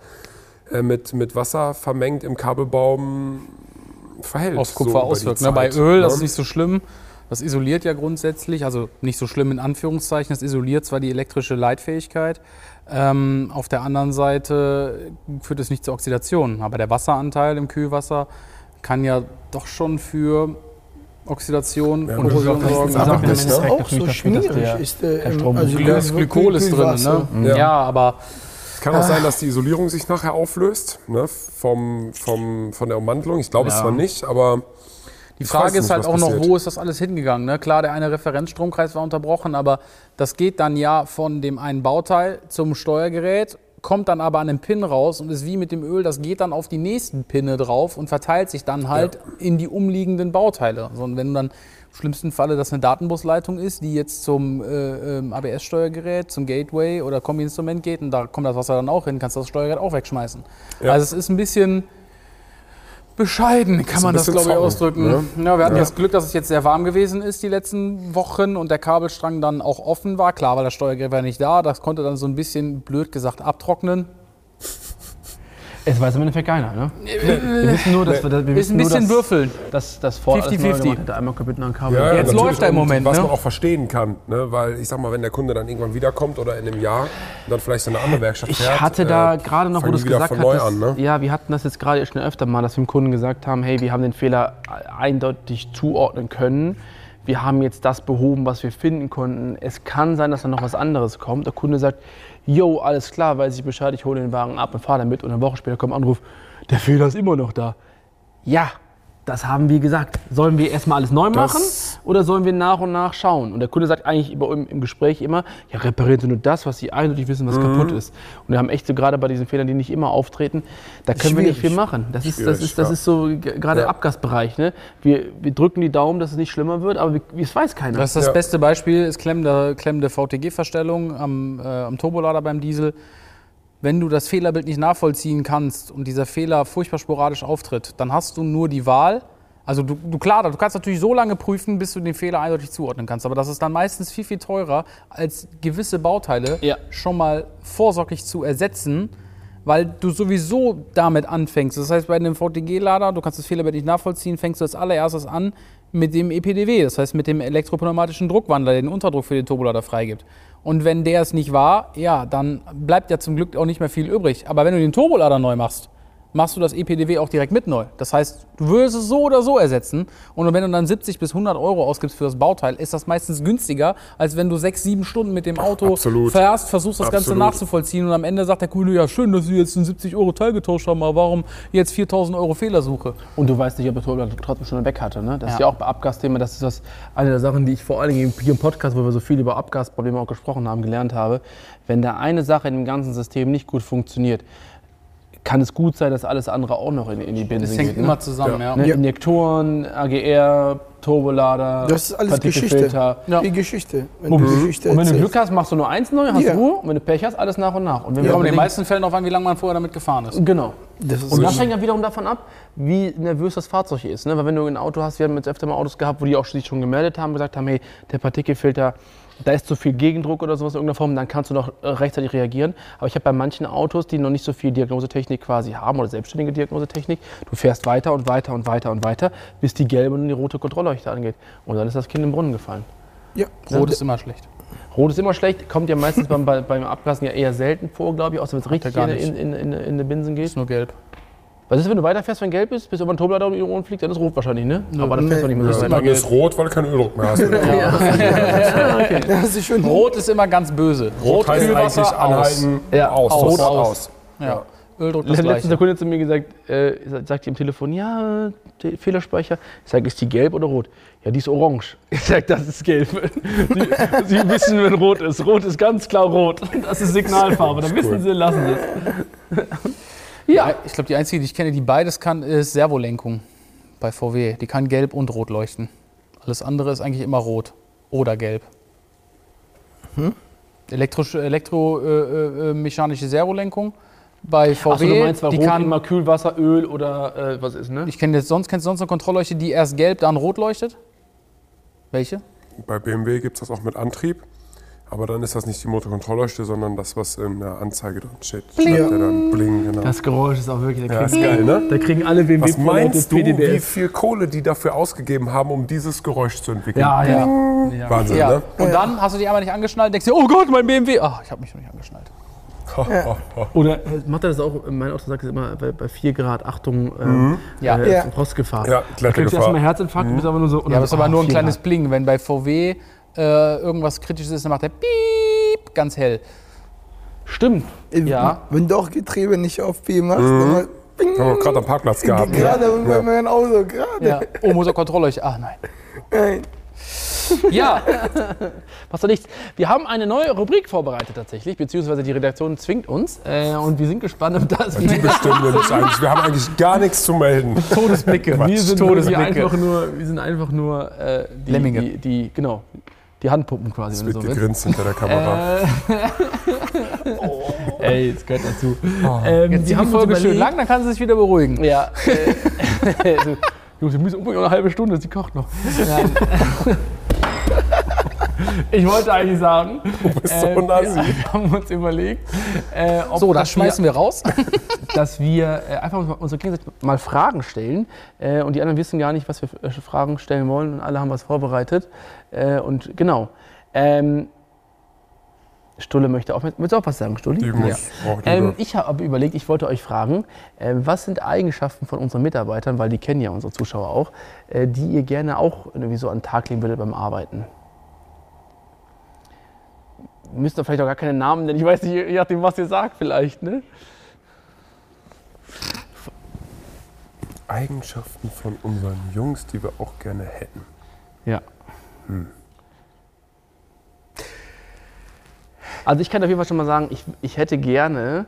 mit Wasser vermengt im Kabelbaum verhält. Aus Kupfer auswirkt. Ne? Bei Öl, das ist nicht so schlimm. Das isoliert ja grundsätzlich, also nicht so schlimm in Anführungszeichen, das isoliert zwar die elektrische Leitfähigkeit, auf der anderen Seite führt es nicht zur Oxidation, aber der Wasseranteil im Kühlwasser kann ja doch schon für Oxidation, Ja, Korrosion das sorgen. ist aber Das ist Endeffekt auch natürlich so dafür, dass schwierig. der Ist, kein Strom also Glykol ist drin, ne? Ja. Ja, aber Es kann auch sein, dass die Isolierung sich nachher auflöst, ne? Von der Ummantelung. Ich glaube es Ja. zwar nicht, aber die ich Frage weiß ist nicht, halt was auch noch, passiert. wo ist das alles hingegangen? Ne? Klar, der eine Referenzstromkreis war unterbrochen, aber das geht dann ja von dem einen Bauteil zum Steuergerät, kommt dann aber an einem Pin raus und ist wie mit dem Öl, das geht dann auf die nächsten Pinne drauf und verteilt sich dann halt in die umliegenden Bauteile. So, und wenn du dann im schlimmsten Falle das eine Datenbusleitung ist, die jetzt zum ABS-Steuergerät, zum Gateway oder Kombi-Instrument geht und da kommt das Wasser dann auch hin, kannst du das Steuergerät auch wegschmeißen. Ja. Also es ist ein bisschen bescheiden, kann man das, bisschen glaube ich, trocken, ausdrücken. ne? Ja, wir hatten das Glück, dass es jetzt sehr warm gewesen ist die letzten Wochen und der Kabelstrang dann auch offen war. Klar, weil das Steuergerät war nicht da. Das konnte dann so ein bisschen, blöd gesagt, abtrocknen. Es weiß im Endeffekt keiner, ne? Wir wissen nur, dass wir Ist ein bisschen würfeln. dass Ford alles 50-50. neu gemacht hat, einmal kaputt nach dem Kabel. Ja, Jetzt natürlich. läuft er im Und Moment, was ne? man auch verstehen kann, ne? Weil ich sag mal, wenn der Kunde dann irgendwann wiederkommt oder in einem Jahr und dann vielleicht in eine andere Werkstatt fährt, Ich hatte da gerade noch, wo fangen du die es wieder gesagt von neu hast, an, ne? ja, wir hatten das jetzt gerade schon öfter mal, dass wir dem Kunden gesagt haben, hey, wir haben den Fehler eindeutig zuordnen können. Wir haben jetzt das behoben, was wir finden konnten. Es kann sein, dass da noch was anderes kommt. Der Kunde sagt, jo, alles klar, weiß ich Bescheid, ich hole den Wagen ab und fahre damit. Und eine Woche später kommt ein Anruf, der Fehler ist immer noch da. Ja, das haben wir gesagt. Sollen wir erstmal alles neu machen oder sollen wir nach und nach schauen? Und der Kunde sagt eigentlich im Gespräch immer, ja, reparieren Sie nur das, was Sie eindeutig wissen, was kaputt ist. Und wir haben echt so gerade bei diesen Fehlern, die nicht immer auftreten, da können wir nicht viel machen. Das ist so gerade Abgasbereich. Ne? Wir drücken die Daumen, dass es nicht schlimmer wird, aber es weiß keiner. Das ist das beste Beispiel, ist klemmende VTG-Verstellung am Turbolader beim Diesel. Wenn du das Fehlerbild nicht nachvollziehen kannst und dieser Fehler furchtbar sporadisch auftritt, dann hast du nur die Wahl. Also du kannst natürlich so lange prüfen, bis du den Fehler eindeutig zuordnen kannst. Aber das ist dann meistens viel, viel teurer, als gewisse Bauteile schon mal vorsorglich zu ersetzen, weil du sowieso damit anfängst. Das heißt, bei einem VTG-Lader, du kannst das Fehlerbild nicht nachvollziehen, fängst du als allererstes an mit dem EPDW, das heißt mit dem elektropneumatischen Druckwandler, der den Unterdruck für den Turbolader freigibt. Und wenn der es nicht war, ja, dann bleibt ja zum Glück auch nicht mehr viel übrig. Aber wenn du den Turbolader neu machst, machst du das EPDW auch direkt mit neu. Das heißt, du würdest es so oder so ersetzen. Und wenn du dann 70 bis 100 Euro ausgibst für das Bauteil, ist das meistens günstiger, als wenn du 6-7 Stunden mit dem Auto fährst, versuchst das Ganze nachzuvollziehen und am Ende sagt der Kunde, ja schön, dass Sie jetzt ein 70 Euro Teil getauscht haben, aber warum jetzt 4.000 Euro Fehlersuche? Und du weißt nicht, ob der Turbolader trotzdem schon weg hatte. Ne? Das ist ja auch bei Abgasthema, das ist eine der Sachen, die ich vor allen Dingen hier im Podcast, wo wir so viel über Abgasprobleme auch gesprochen haben, gelernt habe. Wenn da eine Sache in dem ganzen System nicht gut funktioniert, kann es gut sein, dass alles andere auch noch in die Benzin Das hängt geht. immer zusammen, ja. Ne? Injektoren, AGR, Turbolader, Das ist alles Partikelfilter. Ja. Die Geschichte. Wenn Und du die Geschichte wenn du erzählst. Glück hast, machst du nur eins neu, hast Ja. Ruhe. Und wenn du Pech hast, alles nach und nach. Und wenn wir Kommt in den überlegen- meisten Fällen darauf an, wie lange man vorher damit gefahren ist. Genau. Das ist Und so das hängt ja wiederum davon ab, wie nervös das Fahrzeug ist. Ne? Weil wenn du ein Auto hast, wir haben jetzt öfter mal Autos gehabt, wo die auch sich schon gemeldet haben, gesagt haben, hey, der Partikelfilter, da ist zu viel Gegendruck oder sowas in irgendeiner Form, dann kannst du noch rechtzeitig reagieren. Aber ich habe bei manchen Autos, die noch nicht so viel Diagnosetechnik quasi haben oder selbstständige Diagnosetechnik, du fährst weiter und weiter und weiter und weiter, bis die gelbe und die rote Kontrollleuchte angeht. Und dann ist das Kind im Brunnen gefallen. Ja. Rot ist immer schlecht. Rot ist immer schlecht, kommt ja meistens beim Abgasen ja eher selten vor, glaube ich, außer wenn es richtig gar in die Binsen geht. Ist nur gelb. Was ist, wenn du weiterfährst, wenn gelb ist, bis über den Turbolader um die Ohren fliegt, dann ist rot wahrscheinlich, ne? Aber dann fährst du nicht mehr so Ja, weit. dann ist rot, weil du keinen Öldruck mehr hast. Das ist schon Rot ist immer ganz böse. Rot heißt Kühlwasser, eigentlich anhalten, Ja, aus. aus. Rot aus. Ja. Öldruck das Letztens gleiche. der Kunde zu mir gesagt, sagt die im Telefon, ja, der Fehlerspeicher. Ich sage, ist die gelb oder rot? Ja, die ist orange. Ich sage, das ist gelb. Sie wissen, wenn rot ist. Rot ist ganz klar rot. Das ist Signalfarbe. Dann wissen Sie, lassen Sie es. Ja, ich glaube, die einzige, die ich kenne, die beides kann, ist Servolenkung bei VW. Die kann gelb und rot leuchten. Alles andere ist eigentlich immer rot oder gelb. Elektromechanische Servolenkung bei VW. Achso, du meinst, weil die rot kann, immer Kühlwasser, Öl oder was ist, ne? kennst du sonst eine Kontrollleuchte, die erst gelb, dann rot leuchtet? Welche? Bei BMW gibt es das auch mit Antrieb. Aber dann ist das nicht die Motorkontrollleuchte, sondern das, was in der Anzeige drin steht. Bling. Der dann bling, genau. Das Geräusch ist auch wirklich, da ist geil, ne? Da kriegen alle Was meinst du, wie PDBS. viel Kohle die dafür ausgegeben haben, um dieses Geräusch zu entwickeln? Ja. Wahnsinn, Ja. ne? Und dann hast du die einmal nicht angeschnallt, denkst dir, oh Gott, mein BMW. Ach, ich habe mich noch nicht angeschnallt. Oder macht er das auch, mein Auto sagt es immer, bei 4 Grad, Achtung, Rostgefahr. Ja, da kriegst du erstmal Herzinfarkt, bist aber nur so... Ja, aber es ist aber nur ein kleines Bling. Wenn bei VW irgendwas Kritisches ist, dann macht der Piep ganz hell. Stimmt. Ja. Wenn du auch Getriebe nicht auf P machst, dann haben wir gerade am Parkplatz gehabt. Gerade bei meinem Auto, gerade. Ja. Oh, Motorkontrolle. Nein. Nein. Ja, was soll nichts. Wir haben eine neue Rubrik vorbereitet tatsächlich, beziehungsweise die Redaktion zwingt uns und wir sind gespannt, ob das... Die bestimmen nämlich eigentlich. Wir haben eigentlich gar nichts zu melden. Todesblicke. Wir sind einfach nur die Lemminge. Die Handpuppen quasi. Es wenn du wird so gegrinst hinter der Kamera. Ey, das gehört dazu. Jetzt die Folge schön lang, dann kann sie sich wieder beruhigen. Ja. Jungs, wir müssen unbedingt noch eine halbe Stunde, sie kocht noch. Ich wollte eigentlich sagen, du bist so nazi. Wir haben uns überlegt, das schmeißen wir raus. Dass wir einfach unsere gegenseitig mal Fragen stellen und die anderen wissen gar nicht, was wir für Fragen stellen wollen und alle haben was vorbereitet. Und genau. Stulle möchte auch. Willst du auch was sagen, Stulli? Ich habe überlegt, ich wollte euch fragen, was sind Eigenschaften von unseren Mitarbeitern, weil die kennen ja unsere Zuschauer auch, die ihr gerne auch irgendwie so an den Tag legen würdet beim Arbeiten? Müsst ihr vielleicht auch gar keine Namen nennen, ich weiß nicht, je nachdem, was ihr sagt vielleicht, ne? Eigenschaften von unseren Jungs, die wir auch gerne hätten. Ja. Also ich kann auf jeden Fall schon mal sagen, ich hätte gerne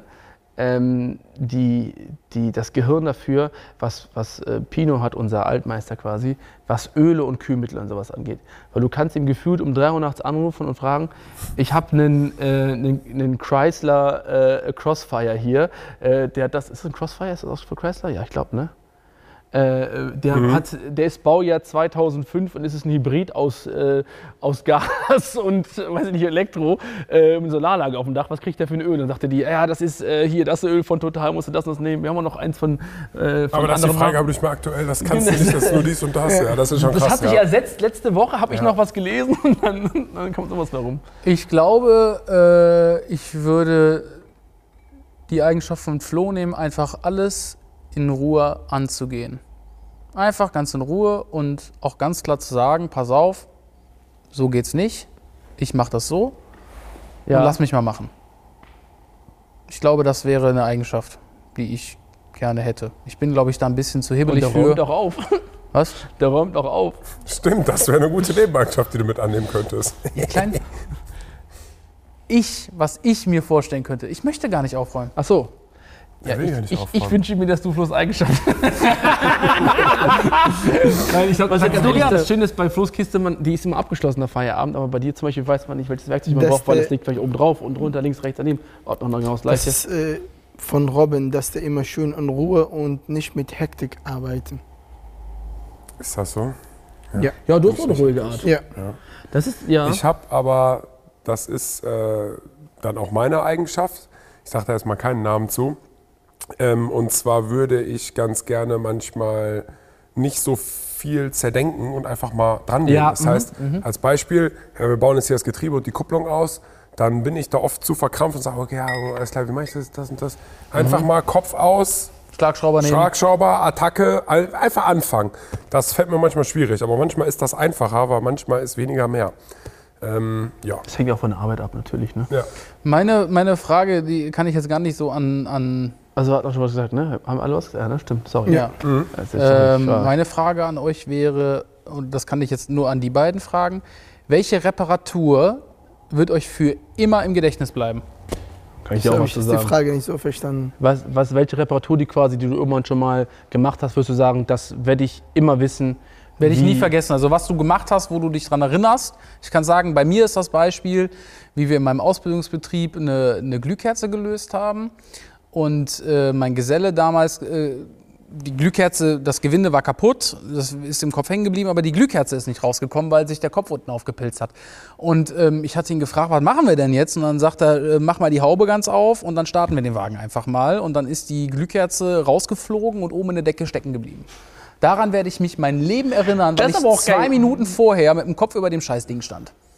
das Gehirn dafür, was Pino hat, unser Altmeister quasi, was Öle und Kühlmittel und sowas angeht. Weil du kannst ihm gefühlt um 3 Uhr nachts anrufen und fragen, ich habe einen Chrysler Crossfire hier, ist das ein Crossfire? Ist das auch für Chrysler? Ja, ich glaube, ne? Der ist Baujahr 2005 und ist ein Hybrid aus Gas und weiß ich nicht, Elektro mit Solaranlage auf dem Dach. Was kriegt der für ein Öl? Dann sagte die, ja, das ist hier das Öl von Total, musst du das und das nehmen. Wir haben auch noch eins von aber das ist die Frage, habe ich mal aktuell, das kannst du nicht, das ist nur dies und das. Ja, das ist schon krass. Das hat sich ersetzt. Letzte Woche habe ich noch was gelesen und dann kommt sowas darum. Ich glaube, ich würde die Eigenschaft von Flo nehmen, einfach alles in Ruhe anzugehen. Einfach ganz in Ruhe und auch ganz klar zu sagen, pass auf, so geht's nicht, ich mache das so und lass mich mal machen. Ich glaube, das wäre eine Eigenschaft, die ich gerne hätte. Ich bin, glaube ich, da ein bisschen zu hibbelig für. Der räumt auch auf. Was? Der räumt auch auf. Stimmt, das wäre eine gute Nebeneigenschaft, die du mit annehmen könntest. Ja, klein. Was ich mir vorstellen könnte, ich möchte gar nicht aufräumen. Ach so. Ja, ich wünsche mir, dass du Flo's Eigenschaft. Nein, ich glaube, das Schöne ist bei Flo's Kiste, die ist immer abgeschlossen nach Feierabend, aber bei dir zum Beispiel weiß man nicht, welches Werkzeug man braucht, weil es liegt vielleicht oben drauf und runter, links, rechts, daneben. Ordnung noch genau das Gleiche. Das ist von Robin, dass der immer schön in Ruhe und nicht mit Hektik arbeitet. Ist das so? Ja, du hast auch eine ruhige Art. Ja. Das ist, ja. Ich habe aber, das ist dann auch meine Eigenschaft, ich sage da erstmal keinen Namen zu, und zwar würde ich ganz gerne manchmal nicht so viel zerdenken und einfach mal dran gehen. Das heißt, als Beispiel, wir bauen jetzt hier das Getriebe und die Kupplung aus, dann bin ich da oft zu verkrampft und sage, okay, ja, alles klar, wie mache ich das und das? Einfach mal Kopf aus, Schlagschrauber nehmen. Schlagschrauber, Attacke, einfach anfangen. Das fällt mir manchmal schwierig, aber manchmal ist das einfacher, weil manchmal ist weniger mehr. Das hängt auch von der Arbeit ab natürlich, ne? Ja. Meine Frage, die kann ich jetzt gar nicht so an Also hat auch schon was gesagt, ne? Haben alle was gesagt? Ja, ne? Stimmt, sorry. Ja. Meine Frage an euch wäre, und das kann ich jetzt nur an die beiden fragen, welche Reparatur wird euch für immer im Gedächtnis bleiben? Kann ich dir auch was zu sagen? Ich habe die Frage nicht so verstanden. Welche Reparatur, die du irgendwann schon mal gemacht hast, wirst du sagen, das werde ich immer wissen? Werde ich nie vergessen. Also was du gemacht hast, wo du dich daran erinnerst. Ich kann sagen, bei mir ist das Beispiel, wie wir in meinem Ausbildungsbetrieb eine Glühkerze gelöst haben. Und mein Geselle damals, die Glühkerze, das Gewinde war kaputt, das ist im Kopf hängen geblieben, aber die Glühkerze ist nicht rausgekommen, weil sich der Kopf unten aufgepilzt hat. Und ich hatte ihn gefragt, was machen wir denn jetzt? Und dann sagt er, mach mal die Haube ganz auf und dann starten wir den Wagen einfach mal. Und dann ist die Glühkerze rausgeflogen und oben in der Decke stecken geblieben. Daran werde ich mich mein Leben erinnern, weil ich 2 Minuten vorher mit dem Kopf über dem Scheißding stand.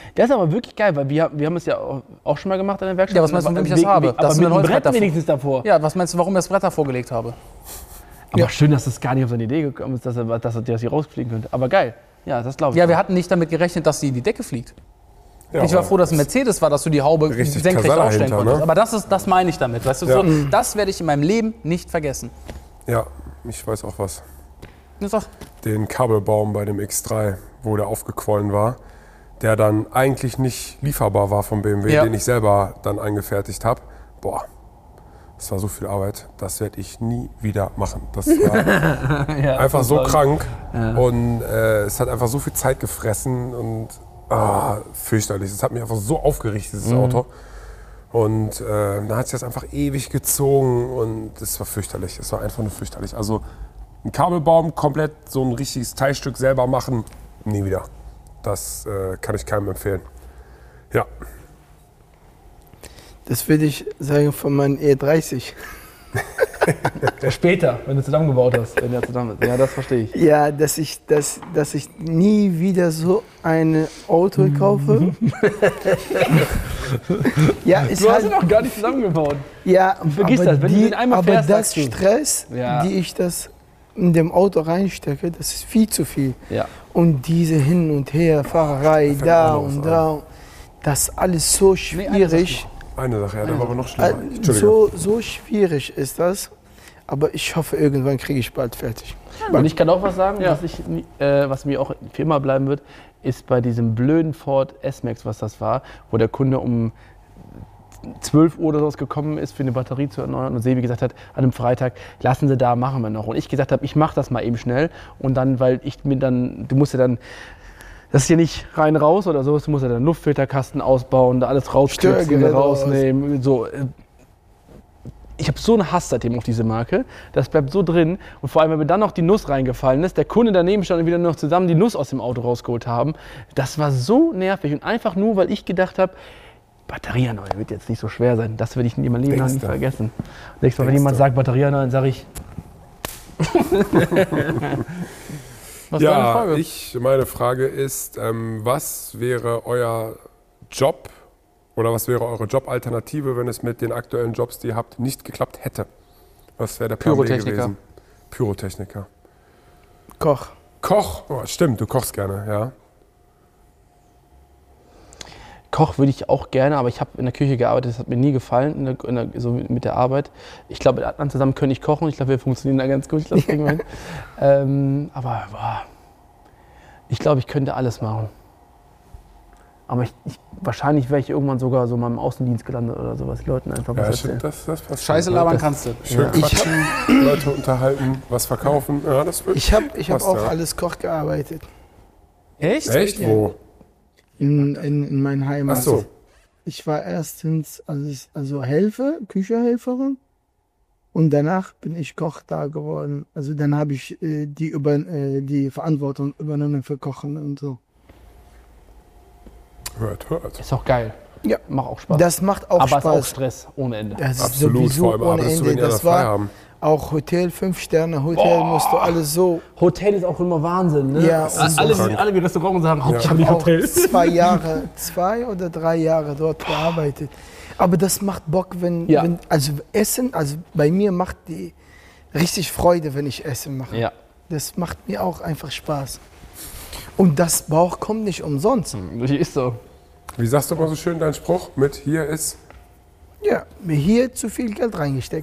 Das ist aber wirklich geil, weil wir haben es ja auch schon mal gemacht in der Werkstatt. Ja, was meinst du, warum ich das habe? Aber mit einem Brett davor. wenigstens davor. Ja, was meinst du, warum ich das Brett davor gelegt habe? Aber schön, dass das gar nicht auf seine Idee gekommen ist, dass er hier rausfliegen könnte. Aber geil. Ja, das glaube ich. Ja, wir hatten nicht damit gerechnet, dass sie in die Decke fliegt. Ja, Ich war froh, dass ein Mercedes war, dass du die Haube richtig senkrecht Kasala aufstellen hinter, konntest. ne? Aber das meine ich damit. Weißt du, Ja. so, das werde ich in meinem Leben nicht vergessen. Ja, ich weiß auch was. Sag, Den Kabelbaum bei dem X3, wo der aufgequollen war, der dann eigentlich nicht lieferbar war vom BMW, Ja. den ich selber dann angefertigt habe. Boah, das war so viel Arbeit, das werde ich nie wieder machen. Das war einfach so krank und es hat einfach so viel Zeit gefressen und fürchterlich. Es hat mich einfach so aufgerichtet, dieses Auto. Und dann hat sich das einfach ewig gezogen und es war fürchterlich. Es war einfach nur fürchterlich. Also ein Kabelbaum komplett so ein richtiges Teilstück selber machen, nie wieder. Das kann ich keinem empfehlen. Ja. Das würde ich sagen von meinem E30. Später, wenn du zusammengebaut hast. Ja, das verstehe ich. Ja, dass ich nie wieder so ein Auto kaufe. Ja, ist Du hast halt, ihn noch gar nicht zusammengebaut. ja, Vergiss das, wenn du den einmal aber fährst, das sagst du. Stress, Ja. die ich das in dem Auto reinstecke, das ist viel zu viel. Ja. Und diese Hin- und Her-Fahrerei, da anderes und da, das ist alles so schwierig. Eine Sache, ja, der war aber noch schlimmer. Entschuldigung. So schwierig ist das. Aber ich hoffe, irgendwann kriege ich bald fertig. Und ich kann auch was sagen, was mir auch für immer bleiben wird, ist bei diesem blöden Ford S-Max, was das war, wo der Kunde um 12 Uhr oder sowas gekommen ist, für eine Batterie zu erneuern und Sebi gesagt hat, an einem Freitag, lassen Sie da, machen wir noch. Und ich gesagt habe, ich mache das mal eben schnell. Und dann, weil ich mir dann, du musst ja dann, das ist ja nicht rein raus oder so, du musst ja dann Luftfilterkasten ausbauen, da alles rauskriegen, Störgerät rausnehmen, so. Ich habe so einen Hass seitdem auf diese Marke, das bleibt so drin. Und vor allem, wenn mir dann noch die Nuss reingefallen ist, der Kunde daneben stand und wieder noch zusammen die Nuss aus dem Auto rausgeholt haben, das war so nervig. Und einfach nur, weil ich gedacht habe, Batterie erneuern wird jetzt nicht so schwer sein. Das werde ich in meinem Leben noch nie vergessen. Nächstes Mal, wenn jemand sagt Batterie erneuern, sage ich. was ist deine Ja, Frage? meine Frage ist, was wäre euer Job oder was wäre eure Jobalternative, wenn es mit den aktuellen Jobs, die ihr habt, nicht geklappt hätte? Was wäre der Plan B Pyrotechniker. gewesen? Pyrotechniker. Koch. Koch, oh, stimmt, du kochst gerne, ja. Koch würde ich auch gerne, aber ich habe in der Küche gearbeitet, das hat mir nie gefallen, so mit der Arbeit. Ich glaube, mit Adnan zusammen könnte ich kochen, ich glaube, wir funktionieren da ganz gut, ich glaube, das kriegen wir hin. Aber ich glaube, ich könnte alles machen. Aber wahrscheinlich wäre ich irgendwann sogar so mal im Außendienst gelandet oder sowas, die Leuten einfach was erzählen. Das passt. Scheiße schon, labern ne? kannst du. Schön quatschen, Leute unterhalten, was verkaufen. Ja, das wird Ich hab passt, auch ja. alles Koch gearbeitet. Echt? Echt? Wo? In meiner Heimat. Ach so. Ich war erstens Küchenhelferin. Und danach bin ich Koch da geworden. Also dann habe ich die Verantwortung übernommen für Kochen und so. Hört. Ist auch geil. Ja. Macht auch Spaß. Das macht auch aber Spaß. es ist auch Stress ohne Ende. Das ist Absolut, sowieso vor allem ohne arbeitest du, wenn Ende. die Das frei war haben. auch Hotel, 5-Sterne-Hotel, musst du alles so. Hotel ist auch immer Wahnsinn, ne? Ja, alle wie Restaurants sagen, Hauptsache auch Hotel. 2 oder 3 Jahre dort gearbeitet. Aber das macht Bock, wenn Essen, also bei mir macht die richtig Freude, wenn ich Essen mache. Ja. Das macht mir auch einfach Spaß. Und das Bauch kommt nicht umsonst. Ist so. Wie sagst du mal so schön deinen Spruch mit hier ist? Ja, mir hier zu viel Geld reingesteckt.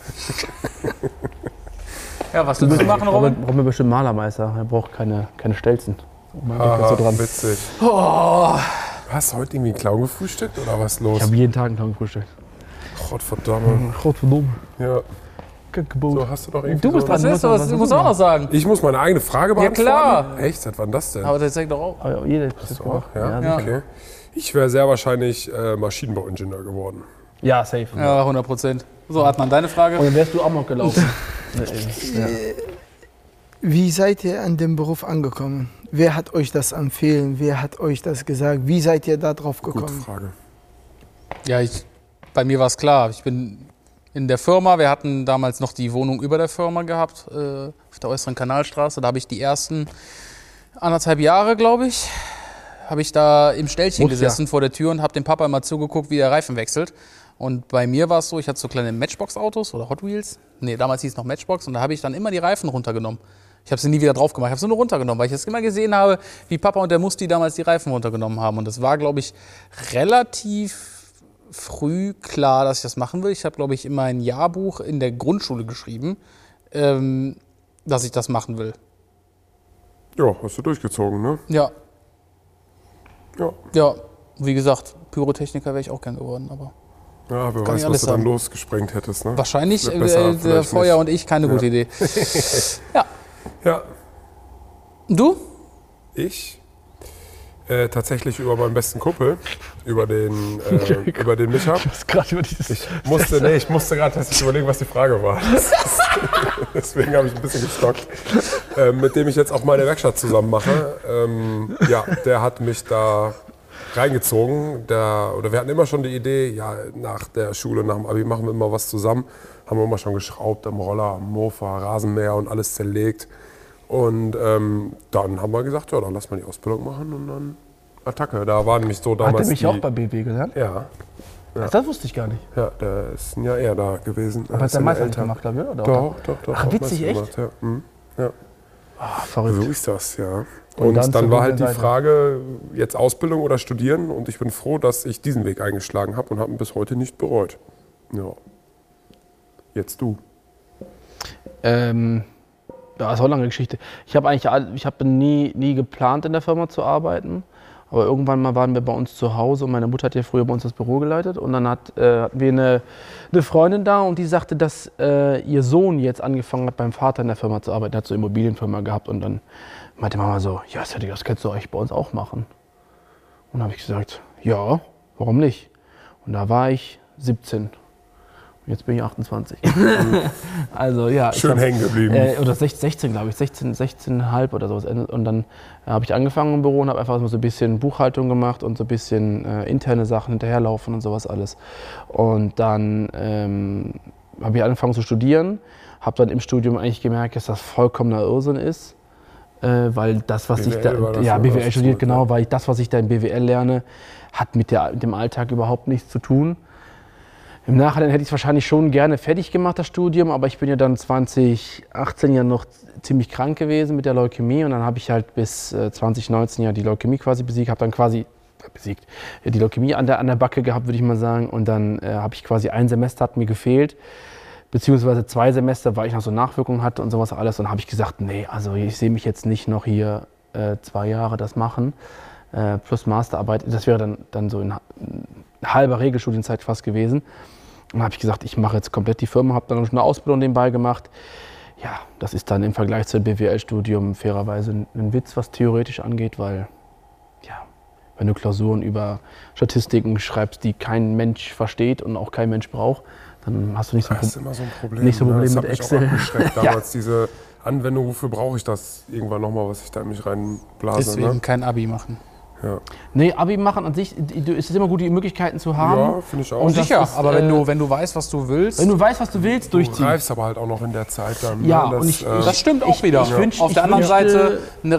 Ja, was willst du machen, Robin? Robin bestimmt Malermeister. Er braucht keine Stelzen. Man denkt Aha, so dran. witzig. Hast du heute irgendwie einen Clown gefrühstückt oder was los? Ich habe jeden Tag einen Tag gefrühstückt. Gottverdammt. Gottverdammt. Ja, Kackgebot. so hast du doch irgendwie Du bist so dran. Was ist das? Du musst auch noch sagen. Ich muss meine eigene Frage beantworten? klar. Echt? Seit wann das denn? Aber das zeigt doch auch. Aber jeder hat das So, gemacht. ja, Ja, okay. Ich wäre sehr wahrscheinlich Maschinenbauingenieur geworden. ja, safe. Ja, 100%. So, Adnan, deine Frage? Und dann wärst du auch noch gelaufen. ja. Wie seid ihr an dem Beruf angekommen? Wer hat euch das empfohlen? Wer hat euch das gesagt? Wie seid ihr da drauf Gute gekommen? Frage. Ja, bei mir war es klar. Ich bin in der Firma. Wir hatten damals noch die Wohnung über der Firma gehabt, auf der Äußeren Kanalstraße. Da habe ich die ersten 1,5 Jahre, glaube ich, habe ich da im Stellchen Muss ja. gesessen vor der Tür und habe dem Papa immer zugeguckt, wie der Reifen wechselt. Und bei mir war es so, ich hatte so kleine Matchbox-Autos oder Hot Wheels. Nee, damals hieß es noch Matchbox. Und da habe ich dann immer die Reifen runtergenommen. Ich habe sie nie wieder drauf gemacht. Ich habe sie nur runtergenommen, weil ich es immer gesehen habe, wie Papa und der Musti damals die Reifen runtergenommen haben. Und das war, glaube ich, relativ früh klar, dass ich das machen will. Ich habe, glaube ich, in mein Jahrbuch in der Grundschule geschrieben, dass ich das machen will. Ja, hast du durchgezogen, ne? Ja. Ja. Ja, wie gesagt, Pyrotechniker wäre ich auch gern geworden, aber Ja, wer Kann weiß, ich was alles du dann sagen. losgesprengt hättest, ne? wahrscheinlich Vielleicht besser, der vielleicht Feuer nicht. und ich keine gute Idee. Ja. Ja, Und du? ich tatsächlich über meinen besten Kumpel, über den Micha. Ich muss gerade über dieses. Ich musste gerade tatsächlich überlegen, was die Frage war. Deswegen habe ich ein bisschen gestockt. Mit dem ich jetzt auch meine Werkstatt zusammen mache. Ja, der hat mich da reingezogen. Wir hatten immer schon die Idee, ja, nach der Schule, nach dem Abi machen wir immer was zusammen. Haben wir immer schon geschraubt am Roller, am Mofa, Rasenmäher und alles zerlegt. Und dann haben wir gesagt, ja, dann lass mal die Ausbildung machen und dann Attacke. Da waren nämlich so Hat damals er mich die, auch bei BW gelernt? Ja, Das wusste ich gar nicht. ja, der ist ein Jahr eher da gewesen. Aber hat Ist der ja Meister älter. gemacht, glaube ich, oder? Doch. Ach, hat witzig, Meister echt? gemacht, ja. Ja. Verrückt. So ist das, ja. Und Und dann dann zur war halt die Seite. Frage, jetzt Ausbildung oder studieren. Und ich bin froh, dass ich diesen Weg eingeschlagen habe und habe ihn bis heute nicht bereut. Ja. Jetzt du. Ja, ist auch eine lange Geschichte. Ich habe nie geplant, in der Firma zu arbeiten. Aber irgendwann mal waren wir bei uns zu Hause und meine Mutter hat ja früher bei uns das Büro geleitet. Und dann hatten wir eine Freundin da und die sagte, dass ihr Sohn jetzt angefangen hat, beim Vater in der Firma zu arbeiten. Er hat so eine Immobilienfirma gehabt und dann meinte Mama so, ja, das kannst du eigentlich bei uns auch machen. Und dann habe ich gesagt, ja, warum nicht? Und da war ich 17. Und jetzt bin ich 28. Also ja. Schön hängen geblieben. Oder 16, glaube ich, 16,5 oder sowas. Und dann habe ich angefangen im Büro und habe einfach so ein bisschen Buchhaltung gemacht und so ein bisschen interne Sachen hinterherlaufen und sowas alles. Und dann habe ich angefangen zu studieren, habe dann im Studium eigentlich gemerkt, dass das vollkommener Irrsinn ist. Weil das, was ich da, BWL studiert, genau, weil das, was ich da in BWL lerne, hat mit dem Alltag überhaupt nichts zu tun. Im Nachhinein hätte ich es wahrscheinlich schon gerne fertig gemacht, das Studium, aber ich bin ja dann 2018 ja noch ziemlich krank gewesen mit der Leukämie und dann habe ich halt bis 2019 ja die Leukämie quasi besiegt, habe dann quasi die Leukämie an der Backe gehabt, würde ich mal sagen, und dann habe ich quasi ein Semester hat mir gefehlt, beziehungsweise 2 Semester, weil ich noch so Nachwirkungen hatte und sowas alles und habe ich gesagt, nee, also ich sehe mich jetzt nicht noch hier 2 Jahre das machen, plus Masterarbeit, das wäre dann so in halber Regelstudienzeit fast gewesen. Und dann habe ich gesagt, ich mache jetzt komplett die Firma, habe dann noch eine Ausbildung nebenbei gemacht. Ja, das ist dann im Vergleich zum BWL-Studium fairerweise ein Witz, was theoretisch angeht, weil ja, wenn du Klausuren über Statistiken schreibst, die kein Mensch versteht und auch kein Mensch braucht, dann hast du nicht so Das ist immer so ein Problem. nicht so ein Problem das mit hat mich Excel. auch abgeschreckt damals, diese Anwendung, wofür brauche ich das irgendwann nochmal, was ich da in mich reinblase. Deswegen Ne? kein Abi machen. Ja. Nee, Abi machen an sich, es ist immer gut, die Möglichkeiten zu haben. Ja, finde ich auch. Und das Sicher, ist, aber wenn du weißt, was du willst. Wenn du weißt, was du willst, Du durchziehen. reifst aber halt auch noch in der Zeit dann. Ja, ne? und ich- Das stimmt auch wieder. Auf der anderen Seite eine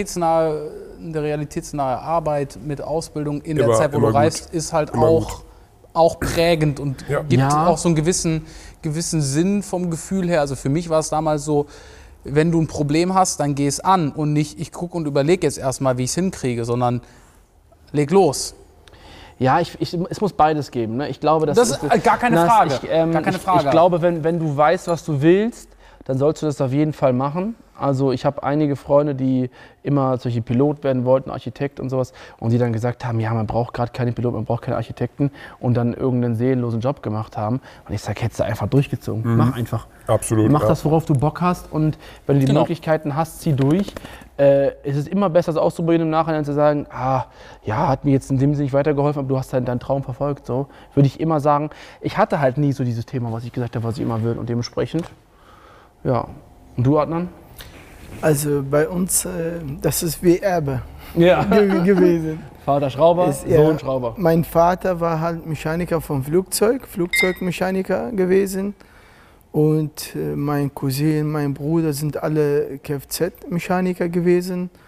realitätsnahe Arbeit mit Ausbildung in der Immer- Zeit, wo du immer gut. reifst, ist halt Immer auch prägend und Ja. gibt Ja. auch so einen gewissen Sinn vom Gefühl her. Also für mich war es damals so, wenn du ein Problem hast, dann geh es an und nicht, ich gucke und überlege jetzt erstmal, wie ich es hinkriege, sondern leg los. Ja, es muss beides geben. Ne? Ich glaube, Das ist gar keine Frage. Gar keine Frage. Ich glaube, wenn du weißt, was du willst, dann sollst du das auf jeden Fall machen. Also ich habe einige Freunde, die immer solche Pilot werden wollten, Architekt und sowas, und die dann gesagt haben, ja, man braucht gerade keine Pilot, man braucht keine Architekten und dann irgendeinen seelenlosen Job gemacht haben. Und ich sage, hättest du einfach durchgezogen. Mach einfach. Absolut. Mach ja. das, worauf du Bock hast, und wenn du die Genau. Möglichkeiten hast, zieh durch. Es ist immer besser, das auszuprobieren im Nachhinein, zu sagen, ja, hat mir jetzt in dem Sinne nicht weitergeholfen, aber du hast deinen Traum verfolgt. So würde ich immer sagen. Ich hatte halt nie so dieses Thema, was ich gesagt habe, was ich immer will, und dementsprechend, ja. Und du, Adnan? Also bei uns, das ist wie Erbe Ja. gewesen. Vater Schrauber, Ist, ja, Sohn Schrauber. Mein Vater war halt Mechaniker vom Flugzeugmechaniker gewesen. Und mein Cousin, mein Bruder sind alle Kfz-Mechaniker gewesen.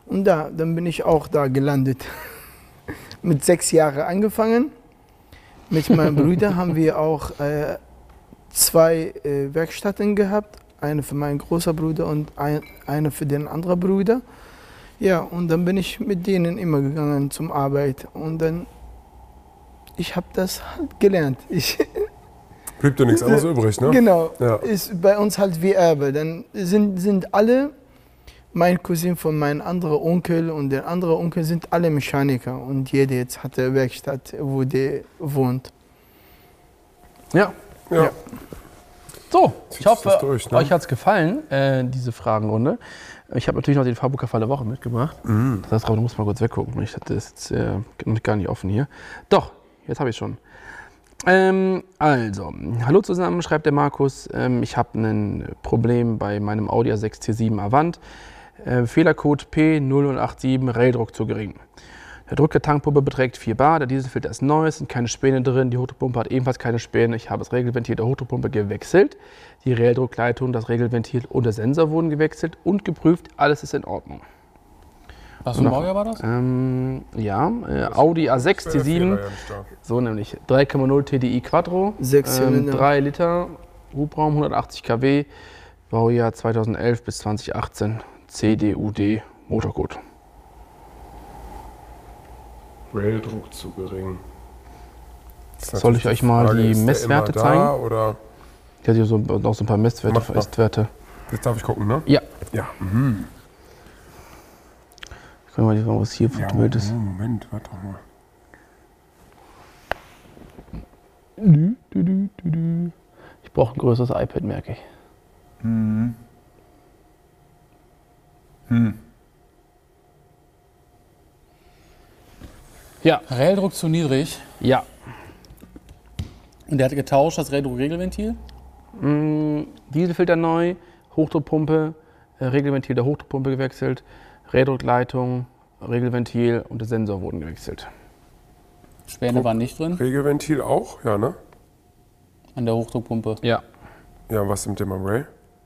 Und dann bin ich auch da gelandet. Mit 6 Jahren angefangen. Mit meinem Bruder haben wir auch 2 Werkstätten gehabt. Eine für meinen großen Bruder und eine für den anderen Bruder. Ja, und dann bin ich mit denen immer gegangen zum Arbeit. Und dann, ich habe das halt gelernt. Blieb dir nichts anderes übrig, ne? Genau, Ja. ist bei uns halt wie Erbe. Dann sind alle, mein Cousin von meinem anderen Onkel und der andere Onkel sind alle Mechaniker. Und jeder jetzt hat eine Werkstatt, wo der wohnt. Ja. Ja. So, ich hoffe, durch, ne? euch hat es gefallen, diese Fragenrunde. Ich habe natürlich noch den Freiburger der Woche mitgebracht. Das heißt, du musst mal kurz weggucken. Ich hatte das jetzt noch gar nicht offen hier. Doch, jetzt habe ich schon. Also, hallo zusammen, schreibt der Markus. Ich habe ein Problem bei meinem Audi A6 T7 Avant. Fehlercode P0087, Raildruck zu gering. Der Druck der Tankpumpe beträgt 4 bar, der Dieselfilter ist neu, es sind keine Späne drin, die Hochdruckpumpe hat ebenfalls keine Späne. Ich habe das Regelventil der Hochdruckpumpe gewechselt, die Raildruckleitung, das Regelventil und der Sensor wurden gewechselt und geprüft, alles ist in Ordnung. Was für ein Baujahr war das? Audi A6 T7, so nämlich 3,0 TDI Quattro, 6 Zylinder. 3 Liter, Hubraum 180 kW, Baujahr 2011 bis 2018, CDUD Motorcode. Raildruck zu gering. Soll ich euch mal die Messwerte zeigen? Oder? Ich hatte hier noch so ein paar Messwerte. Jetzt darf ich gucken, ne? Ja. Ja. Ich kann mal die was hier für Bild ist. Moment, warte mal. Ich brauche ein größeres iPad, merke ich. Ja. Raildruck zu niedrig. Ja. Und der hat getauscht, das Raildruck-Regelventil? Dieselfilter neu, Hochdruckpumpe, Regelventil der Hochdruckpumpe gewechselt, Raildruckleitung, Regelventil und der Sensor wurden gewechselt. Späne waren nicht drin, Regelventil auch, ja, ne? an der Hochdruckpumpe. Ja. Ja, und was mit dem am Rail?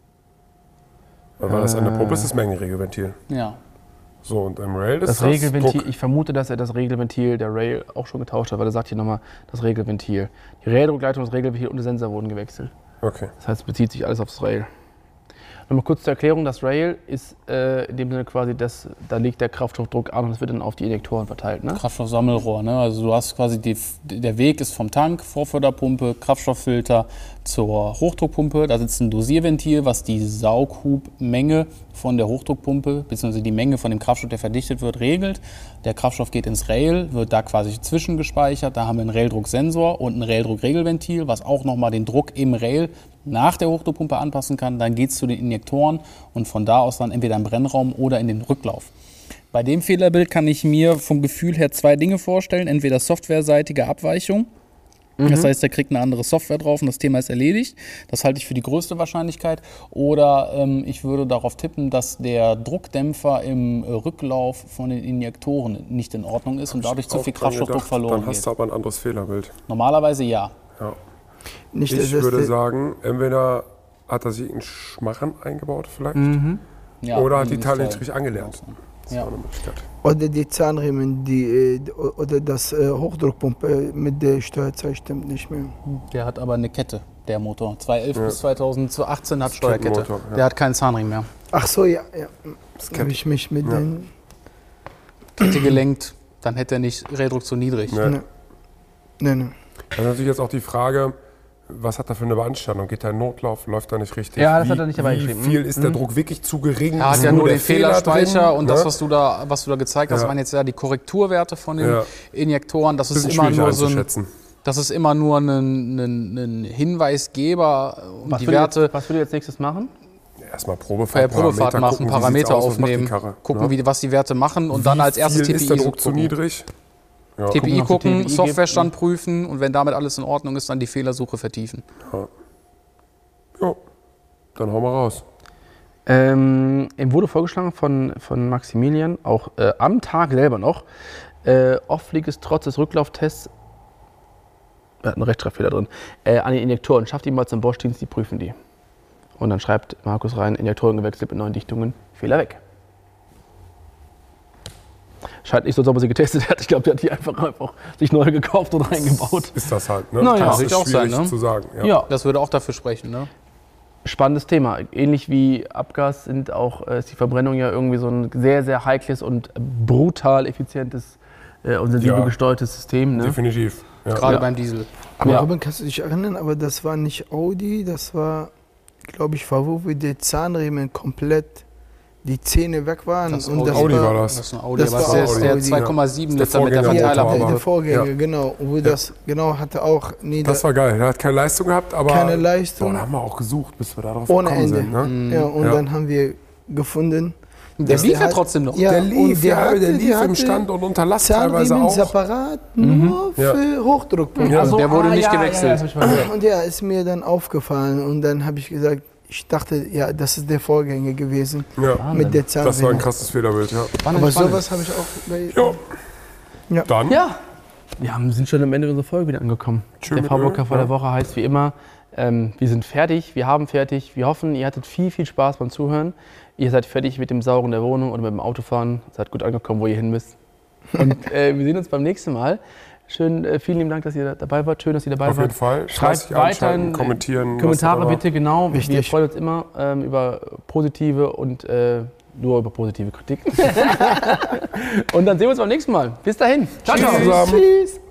Weil das an der Pumpe ist das Mengenregelventil. Ja. So, und im Rail ist Das Regelventil, Druck. ich vermute, dass er das Regelventil der Rail auch schon getauscht hat, weil er sagt hier nochmal das Regelventil. Die Raildruckleitung, das Regelventil und der Sensor wurden gewechselt. Okay. Das heißt, es bezieht sich alles aufs Rail. Nochmal kurz zur Erklärung, das Rail ist in dem Sinne quasi, da liegt der Kraftstoffdruck an und das wird dann auf die Injektoren verteilt. Ne? Kraftstoffsammelrohr, ne? Also du hast quasi der Weg ist vom Tank, Vorförderpumpe, Kraftstofffilter zur Hochdruckpumpe. Da sitzt ein Dosierventil, was die Saughubmenge von der Hochdruckpumpe bzw. die Menge von dem Kraftstoff, der verdichtet wird, regelt. Der Kraftstoff geht ins Rail, wird da quasi zwischengespeichert. Da haben wir einen Raildrucksensor und ein Raildruckregelventil, was auch nochmal den Druck im Rail nach der Hochdruckpumpe anpassen kann. Dann geht es zu den Injektoren und von da aus dann entweder im Brennraum oder in den Rücklauf. Bei dem Fehlerbild kann ich mir vom Gefühl her 2 Dinge vorstellen. Entweder softwareseitige Abweichung. Das heißt, er kriegt eine andere Software drauf und das Thema ist erledigt. Das halte ich für die größte Wahrscheinlichkeit. Oder ich würde darauf tippen, dass der Druckdämpfer im Rücklauf von den Injektoren nicht in Ordnung ist und dadurch zu viel Kraftstoffdruck verloren Dann hast geht. du aber ein anderes Fehlerbild. Normalerweise ja. Ja. Nicht, Ich würde sagen, entweder hat er sich einen Schmarren eingebaut vielleicht, Ja, oder hat die das Teile Teil. nicht richtig angelernt. Das Ja. war eine Möglichkeit. oder die Zahnriemen, oder das Hochdruckpumpe mit der Steuerzeit stimmt nicht mehr. Der hat aber eine Kette, der Motor. 2011 bis 2018 hat Steuerkette. Kettenmotor, ja. Der hat keinen Zahnriemen mehr. Ach so, ja. Das habe ich mich mit den... Kette gelenkt, dann hätte er nicht Raildruck zu niedrig. Ja. Ne. Nee. Das ist natürlich jetzt auch die Frage, was hat er für eine Beanstandung? Geht er in Notlauf? Läuft er nicht richtig? Ja, das hat er nicht dabei Wie geschrieben. viel ist der Druck wirklich zu gering? Er hat Ist ja nur der den Fehler Fehlerspeicher drin, und ne? das, was du da gezeigt hast, Ja. waren jetzt ja die Korrekturwerte von den Ja. Injektoren. Das ist Bisschen immer schwierig nur so ein, einzuschätzen. das ist immer nur ein Hinweisgeber, um die Werte Was würdet ihr jetzt nächstes machen? Erstmal per Probefahrt, Probefahrt machen, gucken, wie Parameter sieht's aus, was macht die aufnehmen, Karre, gucken, ne? was die Werte machen und dann als erstes Wie viel ist der TPI Druck zu gucken. niedrig? Ja. TPI Gucken, ob es gucken, TPI Softwarestand prüfen und wenn damit alles in Ordnung ist, dann die Fehlersuche vertiefen. Ja, dann hauen wir raus. Ihm wurde vorgeschlagen von Maximilian, auch am Tag selber noch, oft liegt es trotz des Rücklauftests, er hat einen Rechtschreibfehler drin, an den Injektoren. Schafft ihn mal zum Bosch-Dienst, die prüfen die. Und dann schreibt Markus rein, Injektoren gewechselt mit neuen Dichtungen, Fehler weg. scheint nicht so, als ob er sie getestet hat. Ich glaube, der hat die einfach sich neu gekauft und reingebaut. Ist das halt, ne? Naja, das wird ist auch sein, schwierig ne? zu sagen. Ja. Das würde auch dafür sprechen, ne? Spannendes Thema. Ähnlich wie Abgas ist die Verbrennung ja irgendwie so ein sehr, sehr heikles und brutal effizientes und sensibel gesteuertes System. Ne? Definitiv. Ja. Gerade beim Diesel. Aber Robin, kannst du dich erinnern, aber das war nicht Audi, das war, glaube ich, wo wir die Zahnriemen komplett die Zähne weg waren. Das und Audi war Das das. ist ein Audi, Das aber war das ist der Audi, 2,7 Liter mit der Vorgängermotor, Verteilerpumpe. der Vorgänger, Ja. genau. Wo das genau hatte auch Das war geil. Der hat keine Leistung gehabt, aber keine Leistung. Boah, da haben wir auch gesucht, bis wir darauf Ohne gekommen Ende. sind. Ne? Ja, und Ja. dann haben wir gefunden. Der dass lief ja hat- trotzdem noch. Ja, Der lief, und der lief hatte im Stand und unter Last teilweise Zahnriemen auch. separat nur Ja. für Hochdruckpumpen. Ja. Der wurde nicht gewechselt. das hab ich mal gehört. Und ja, ist mir dann aufgefallen und dann habe ich gesagt, ich dachte, ja, das ist der Vorgänger gewesen Ja. mit der Zahnriemen. Das war ein krasses Fehlerbild, ja. Aber sowas habe ich auch bei... Jo. Dann Ja, wir sind schon am Ende unserer Folge wieder angekommen. Schön Der mit Fahrburger Öl, vor der ja. Woche heißt wie immer, wir sind fertig, wir haben fertig. Wir hoffen, ihr hattet viel, viel Spaß beim Zuhören. Ihr seid fertig mit dem Saugen der Wohnung oder mit dem Autofahren. Seid gut angekommen, wo ihr hin müsst. Und wir sehen uns beim nächsten Mal. Schön, vielen lieben Dank, dass ihr dabei wart. Schön, dass ihr dabei auf wart. jeden Fall. Schreibt Fleißig einschalten, weiterhin kommentieren. Kommentare was da bitte, genau. Wir Wichtig. freuen uns immer über positive und nur über positive Kritik. Und dann sehen wir uns beim nächsten Mal. Bis dahin. Ciao, Tschüss ciao. zusammen. Tschüss.